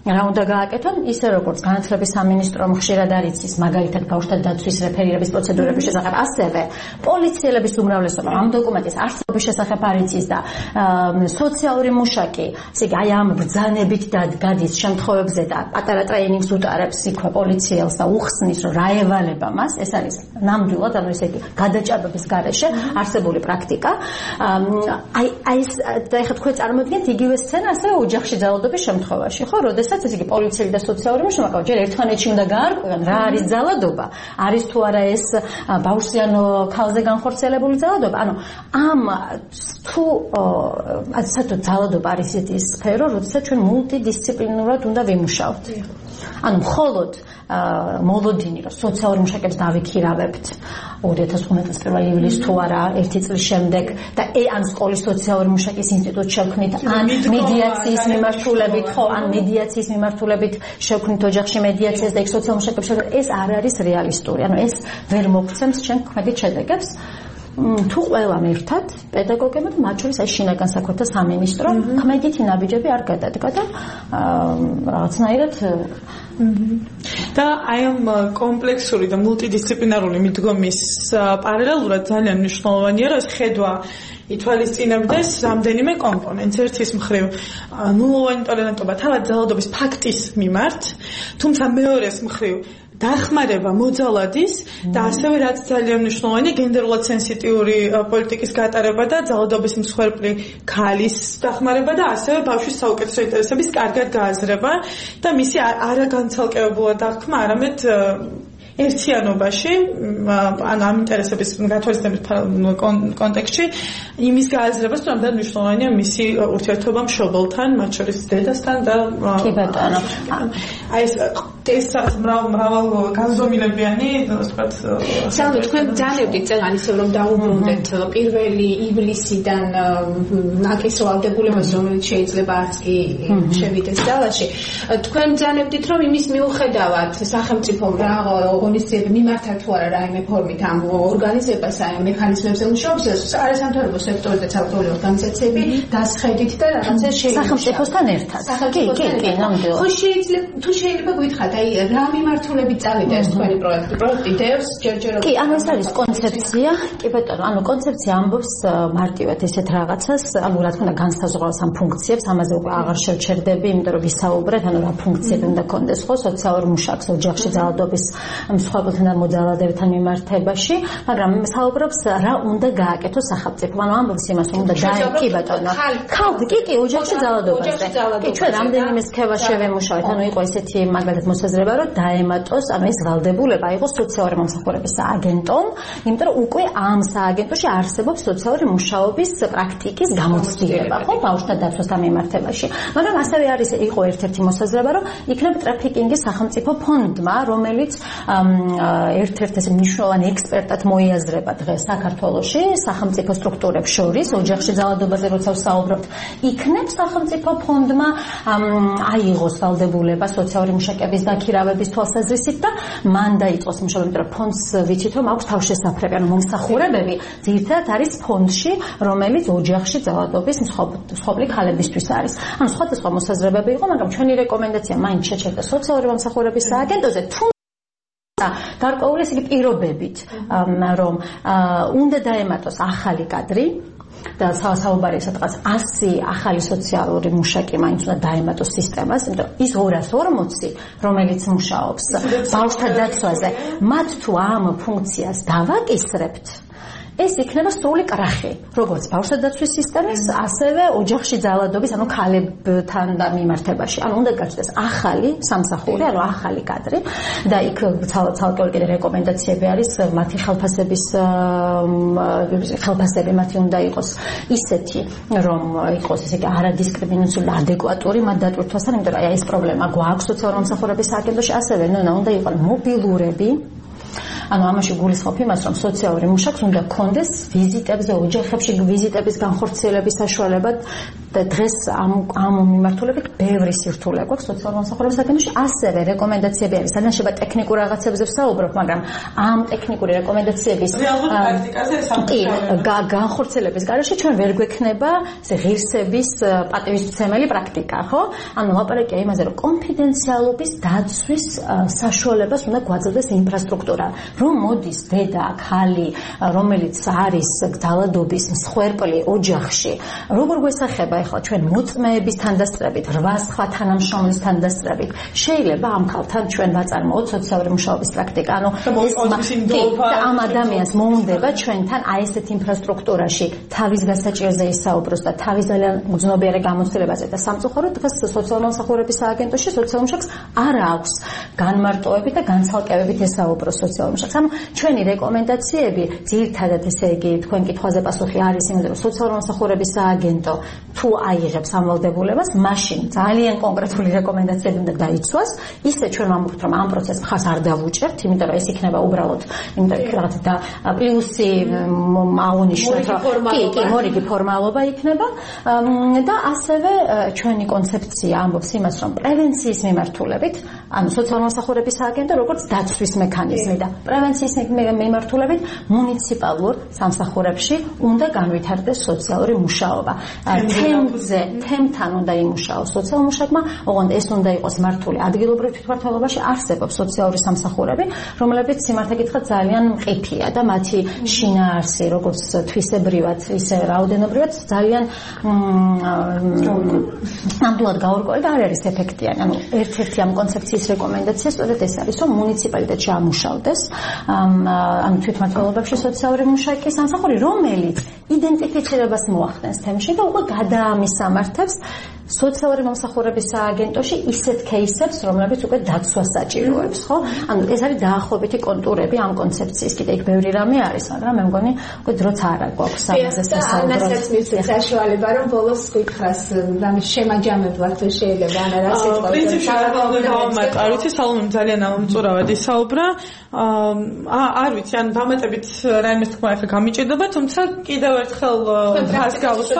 რა უნდა გააკეთონ, ისე როგორც განათლების სამინისტრომ ხშირად არიცის მაგალითად ბავშვთა დაცვის რეფერირების პროცედურების შესახებ, ასევე პოლიციელების უმრავლესობა ამ დოკუმენტის არსებობის შესახებ არიცის და სოციალური მუშაკი, ესე იგი, აი ამ ბრძანებით გადის შემთხვევებზე და პატარა ტრეინინგს უტარებს იქვე პოლიციელს და უხსნის, რომ რა ევალება მას, ეს არის ნამდვილად, ანუ ესე იგი, გადაჭარბების გარეშე არსებული პრაქტიკა. აი ეს და ეხლა თქვენ წარმოიდგინეთ იგივე სცენა ასევე ოჯახში ძალადობის შემთხვევაში, ხო? როდესაც ესე იგი პოლიციელი და სოციალური მუშაკი ჯერ ერთმანეთში უნდა გაარკვევან რა არის ძალადობა, არის თუ არა ეს ბავშვზე ან ქალზე განხორციელებული ძალადობა. ანუ ამ თუ საერთოდ ძალადობა არის ისეთი სფერო, როდესაც ჩვენ მულტიდისციპლინურად უნდა ვიმუშაოთ. ანუ მხოლოდ მოლოდინი რომ სოციალური მუშაკებს დავიქირავებთ 2015 წლის ივლისს თუ არა ერთი წლის შემდეგ და ან სკოლის სოციალური მუშაკის ინსტიტუტს შევქმნით ან მედიაციის მიმართულებით ხო ან მედიაციის მიმართულებით შევქმნით ოჯახში მედიაციას და ეგ სოციალურ მუშაკებს ეს არ არის რეალისტური. ანუ ეს ვერ მოგცემს ჩვენ ქმედით შედეგებს. თუ ყველამ ერთად პედაგოგებმა და მათ შორის შინაგან საქმეთა სამინისტრო ქმედითი ნაბიჯები არ გადადგა და რაღაცნაირად და აი ამ კომპლექსური და მულტიდისციპლინარული მიდგომის პარალელურად ძალიან მნიშვნელოვანია რომ ეს ხედვა ითვალისწინებდეს რამდენიმე კომპონენტს. ერთის მხრივ ნულოვანი ტოლერანტობა თავად ძალადობის ფაქტის მიმართ, თუმცა მეორეს მხრივ დახმარება მოძალადის და ასევე რაც ძალიან მნიშვნელოვანია გენდერულად სენსიტიური პოლიტიკის გატარება და ძალადობის მსხვერპლი ქალის დახმარება და ასევე ბავშვის საუკეთესო ინტერესების კარგად გააზრება და მისი არაგანცალკევებულად დახმა არამედ ერთიანობაში ან ამ ინტერესების გათვალისწინების კონტექსტში იმის გააზრებას რომ და მნიშვნელოვანია მისი ურთიერთობა მშობელთან, მათ შორის დედასთან და კი ბატონო. აი ეს მრავალ განზომილებიანი, ვთქვათ, სალო თქვენ ბრძანებდით წეგან ისევ რომ დაუბრუნდეთ პირველი ივლისიდან ნაკის ვალდებულებას რომელიც შეიძლება არც კი შევიდეს ძალაში. თქვენ ბრძანებდით რომ იმის მიუხედავად სახელმწიფო ღონისძიებები მიმართა თუ არა რაიმე ფორმით ამ ორგანიზებას აი მექანიზმებზე მუშაობს არასამთავრობო სექტორი და საავტორო ორგანიზაციები დასხედით და რაღაცა შეიძლება სახელმწიფოსთან ერთად. კი, ნამდვილად. თუ შეიძლება გითხრათ აი რა მიმართულებით წავიდა ეს თქვენი პროექტი დევს ჯერჯერობით. კი, ანუ ეს არის კონცეფცია. კი ბატონო, ანუ კონცეფცია ამბობს მარტივად ესეთ რაღაცას, ანუ რა თქმა უნდა განსაზღვრავს ამ ფუნქციებს, ამაზე უკვე აღარ შევჩერდები, იმიტომ რომ ვისაუბრეთ, ანუ რა ფუნქციები უნდა კონდეს ხო სოციალურ მუშაკს ოჯახში ძალადობის მსხვერპლთან და მოძალადებთან მიმართებაში, მაგრამ საუბრობს რა უნდა გააკეთოს სახელმწიფომ. ანუ ამბობს იმას, რომ უნდა კი ბატონო. კი, ოჯახში ძალადობაზე. კი, ჩვენ რამდენიმე სქემა შევემუშავეთ, ანუ იყო ესეთი მაგალითად მოსაზრება, რომ დაემატოს, ანუ ეს ვალდებულება იყო სოციალური მომსახურების სააგენტომ, იმიტომ რომ უკვე ამ სააგენტოში არსებობს სოციალური მუშაობის პრაქტიკის გამოცდილება, ხო, ბავშვთა დაცვასთან მიმართებაში. მაგრამ ასევე იყო ერთ-ერთი მოსაზრება, რომ იქნებ ტრაფიკინგის სახელმწიფო ფონდმა, რომელიც ერთ-ერთ ეს მნიშვნელოვანი ექსპერტად მოიაზრება დღეს საქართველოში სახელმწიფო სტრუქტურებს შორის ოჯახში ძალადობაზე როცა ვსაუბრობთ, იქნებ სახელმწიფო ფონდმა აიღოს ვალდებულება სოციალური მუშაკების დაქირავების თვალსაზრისით და მან დაიწყოს მუშაობა, იმიტომ რომ ფონდს ვიცით რომ აქვს თავშესაფრები, ანუ მომსახურებები ძირითადად არის ფონდში, რომელიც ოჯახში ძალადობის მსხვერპლი ქალებისთვის არის. ანუ სხვადასხვა მოსაზრებები იყო, მაგრამ ჩვენი რეკომენდაცია მაინც შეჩერდა სოციალური მომსახურების სააგენტოზე. გარკვეული ისეთი პირობებით, რომ უნდა დაემატოს ახალი კადრი და საუბარია სადღაც 100 ახალი სოციალური მუშაკი მაინც უნდა დაემატოს სისტემას, იმიტომ ის 240, რომელიც მუშაობს ბავშვთა დაცვაზე, მათ თუ ამ ფუნქციას დავაკისრებთ, ეს იქნება სრული კრახი, როგორც ბავშვთა დაცვის სისტემის, ასევე ოჯახში ძალადობის, ანუ ქალებთან და მიმართებაში. ანუ უნდა გაჩნდეს ახალი სამსახური, ანუ ახალი კადრი და იქ ცალკეული კიდე რეკომენდაციები არის, მათი ხელფასები მათი უნდა იყოს ისეთი, რომ იყოს ესე იგი არადისკრიმინაციული და ადეკვატური მათ დატვირთვასთან, იმიტომ რომ ეს პრობლემა გვაქვს სოციალური მომსახურების სააგენტოში, ასევე უნდა იყოს მობილურები. ანუ ამაში გულისხმობ იმას, რომ სოციალური მუშაკს უნდა კონდეს ვიზიტებზე, ოჯახებში ვიზიტების განხორციელების საშუალება და დღეს ამ მიმართულებით ბევრი სირთულე გვაქვს სოციალურ მომსახურების საგანში, ასევე რეკომენდაციები არის. სანამ შევა ტექნიკურ რაღაცებზე ვსაუბრობ, მაგრამ ამ ტექნიკური რეკომენდაციების განხორციელების გარეშე ჩვენ ვერ გვექნება ღირსების პატივისცემელი პრაქტიკა, ხო? ანუ ლაპარაკია იმაზე, რომ კონფიდენციალობის დაცვის საშუალებას უნდა გვაძლევდეს ინფრასტრუქტურა, რომ მოდის დედა, ქალი, რომელიც არის ძალადობის მსხვერპლი ოჯახში, როგორ გვესახება ახლა ჩვენ მოწმეების თანდასწრებით, 8 სხვა თანამშრომლის თანდასწრებით, შეიძლება ამ ხალხთან ჩვენ ვაწარმოოთ სოციალური მუშაობის პრაქტიკა, ანუ ამ ადამიანს მოუნდება ჩვენთან აი ესეთ ინფრასტრუქტურაში თავის გასაჭირზე ისაუბროს და თავის ძალიან გრძნობიარე გამოცდილებაზე და სამწუხაროდ დღეს სოციალურ მომსახურების სააგენტოში სოციალურ მუშაკს არ აქვს განმარტოები და განცალკევებით ესაუბროს სოციალურ მუშაკს. ანუ ჩვენი რეკომენდაციები ძირითადად ესე იგი თქვენ კითხვაზე პასუხი არის იმაზე, რომ სოციალურ მომსახურების სააგენტო თუ აიღებს ამ ვალდებულებას, მაშინ ძალიან კონკრეტული რეკომენდაციები უნდა დაიცვას. ისე ჩვენ ვამბობთ, რომ ამ პროცესს მხარს არ დავუჭერთ, იმიტომ რომ ეს იქნება უბრალოდ რაღაც და პლუსი აუნიშნოთ, კი, მორიგი ფორმალობა იქნება და ასევე ჩვენი კონცეფცია ამბობს იმას, რომ პრევენციის მიმართულებით, ანუ სოციალურ მომსახურების სააგენტო როგორც დაცვის მექანიზმი და პრევენციის მიმართულებით მუნიციპალურ სამსახურებში უნდა განვითარდეს სოციალური მუშაობა. თემთან უნდა იმუშაოს სოციალურ მუშაკმა, ოღონდ ეს უნდა იყოს მართული ადგილობრივ თვითმმართველობაში. არსებობს სოციალური სამსახურები, რომლებიც სიმართლე გითხრათ ძალიან მყიფეა და მათი შინაარსი, როგორც თვისებრივად, ისე რაოდენობრივად ძალიან ნამდვილად გაურკვეველი და არ არის ეფექტიანი. ანუ ერთ-ერთი ამ კონცეფციის რეკომენდაცია სწორედ ეს არის, რომ მუნიციპალიტეტში ამუშავდეს ანუ თვითმმართველობებში სოციალური მუშაკის სამსახური, რომელიც იდენტიფიცირებას მოახდენს თემში და უკვე გადაამისამართებს სოციალური მომსახურების სააგენტოში ისეთ кейსებს, რომლებიც უკვე დაცვას საჭიროებს, ხო? ანუ ეს არის დაახლოებითი კონტურები ამ კონცეფციის. კიდე იქ ბევრი რამე არის, მაგრამ მე მგონი უკვე დროც არ აქვს ამაზე სასაუბრო. ანასაც მივცეთ საშუალება, რომ ბოლოს გითხრას რამე შემაჯამებლად შეიძლება ან რა სიტყვა. პრინციპში არ ვიცი, სალომემ ძალიან ამომწურავად ისაუბრა. არ ვიცი, ან დამატებით რაიმეს თქმა ახლა გამიჭირდება, თუმცა კიდევ ერთხელ ფას გავუსვა.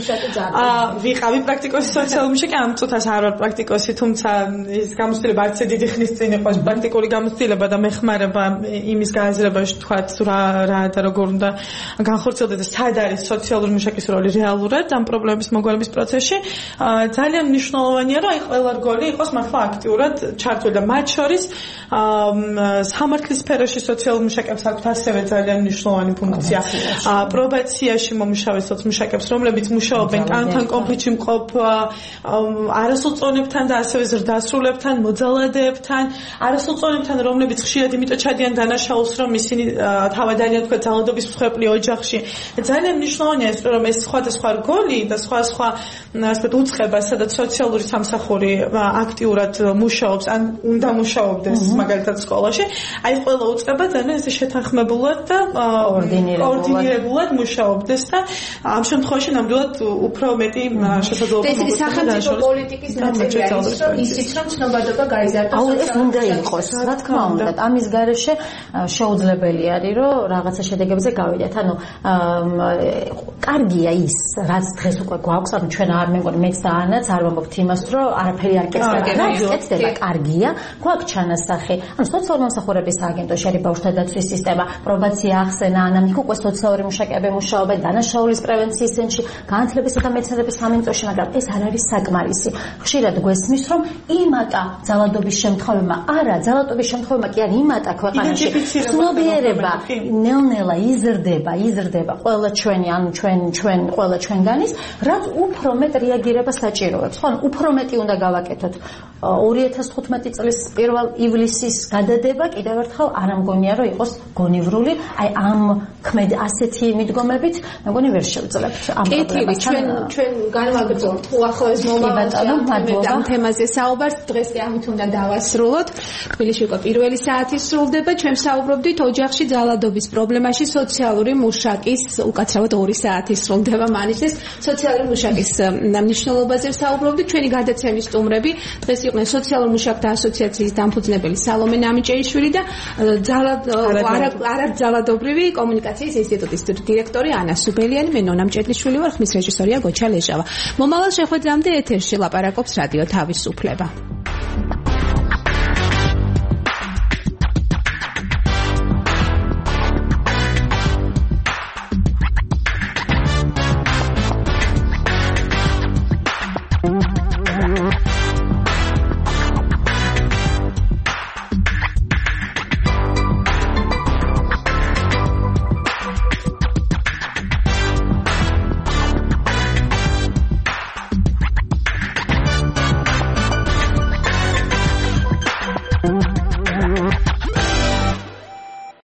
ვიყავი პრაქტიკოსი სოციალურ მუშაკი, ამ წუთას არ ვარ პრაქტიკოსი, თუმცა ის გამოცდილება არც დიდი ხნის წინ იყო პრაქტიკული გამოცდილება და მეხმარება იმის გააზრებაში თქვათ რა და როგორ უნდა განხორციელდეს და სად არის სოციალური მუშაკის როლი რეალურად ამ პრობლემების მოგვარების პროცესში. ძალიან მნიშვნელოვანია, რომ აი ყველა რგოლი იყოს მართლა აქტიურად ჩართული და მათ შორის სამართლის სფეროში სოციალურ მუშაკებს აქვთ ასევე ძალიან მნიშვნელოვანი ფუნქცია. პრობაციაში მომუშავე სოციმუშაკებს, რომლებიც მუშაობენ კანონთან კონფლიქტში მყოფ არასრულწლოვანებთან და ასევე ზრდასრულებთან, მოძალადეებთან, არასრულწლოვანებთან, რომლებიც ხშირად იმიტომ ჩადიან დანაშაულს, რომ ისინი თავად არიან თქვა ძალადობის მსხვერპლი ოჯახში. ძალიან მნიშვნელოვანია ის, რომ ეს სხვადასხვა რგოლი და სხვადასხვა ასე ვთქვათ უწყება, სადაც სოციალური სამსახური აქტიურად მუშაობს, ან უნდა მუშაობდეს მაგალითად სკოლაში. აი ყველა უწყება ძალიან ესე შეთანხმებულად და კოორდინირებულად მუშაობდეს და ამ შემთხვევაში ნამდვილად უფრო მეტი შესაძლებლობა ეს სახელმწიფო პოლიტიკის ნაწილი არის, რომ ისიც რომ ცნობადობა გაიზარდოს. ეს უნდა იყოს, რა თქმა უნდა. ამის გარეშე შეუძლებელი არის, რომ რაღაცა შედეგებზე გავიდეთ. ანუ კარგია ის, რაც დღეს უკვე გვაქვს, ანუ ჩვენ არ მეგონი მეც და ანაც არ ვამბობთ იმას, რომ არაფერი არ კეთდება, კარგია, გვაქვს ჩანასახი. ანუ სოციალურ მომსახურების სააგენტოში არის ბავშვთა დაცვის სისტემა, პრობაცია ახსენა, ანამ იქ უკვე სოციალური მუშაკები მუშაობენ დანაშაულის პრევენციის ცენტრში, განათლებისა და მეცნიერების სამინისტროში, მაგრამ ეს არ არის საკმარისი. ხშირად გვესმის, რომ იმატა ძალადობის შემთხვევებმა, არა, ძალადობის შემთხვევებმა კი არ იმატა ქვეყანაში. ცნობიერება ნელ-ნელა იზრდება ყველა ჩვენი, ანუ ჩვენ ყველა ჩვენგანის, რაც უფრო მეტ რეაგირებას საჭიროებს. ხო, უფრო მეტი უნდა გავაკეთოთ. 2015 წლის 1 ივლისის გადადება კიდევ ერთხელ არ ამგონია, რომ იყოს გონივრული, აი ამ ასეთი მიდგომებით, მე მგონი ვერ შევძლებთ ამ პრობლემას. ჩვენ განვაგრძობთ უახლოეს მომავალში ამ თემაზე საუბარს. დღეს კი ამით უნდა დავასრულოთ. თბილისში უკვე პირველი საათი სრულდება. ჩვენ საუბრობდით ოჯახში ძალადობის პრობლემაში სოციალური მუშაკის უკაცრავად 2 საათი სრულდება მანისეს. სოციალური მუშაკის მნიშვნელობაზე საუბრობდით. ჩვენი გადაცემის სტუმრები დღეს იყვნენ სოციალურ მუშაკთა ასოციაციის დამფუძნებელი სალომე ნამიჭეიშვილი და არაძალადობრივი კომუნიკაციის კომუნიკაციის ინსტიტუტის დირექტორი ანა სუბელიანი, მე ნონა მჭედლიშვილი ვარ, ხმის რეჟისორია გოჩა ლეჟავა. მომავალ შეხვედრამდე ეთერში ლაპარაკობს რადიო თავისუფლება.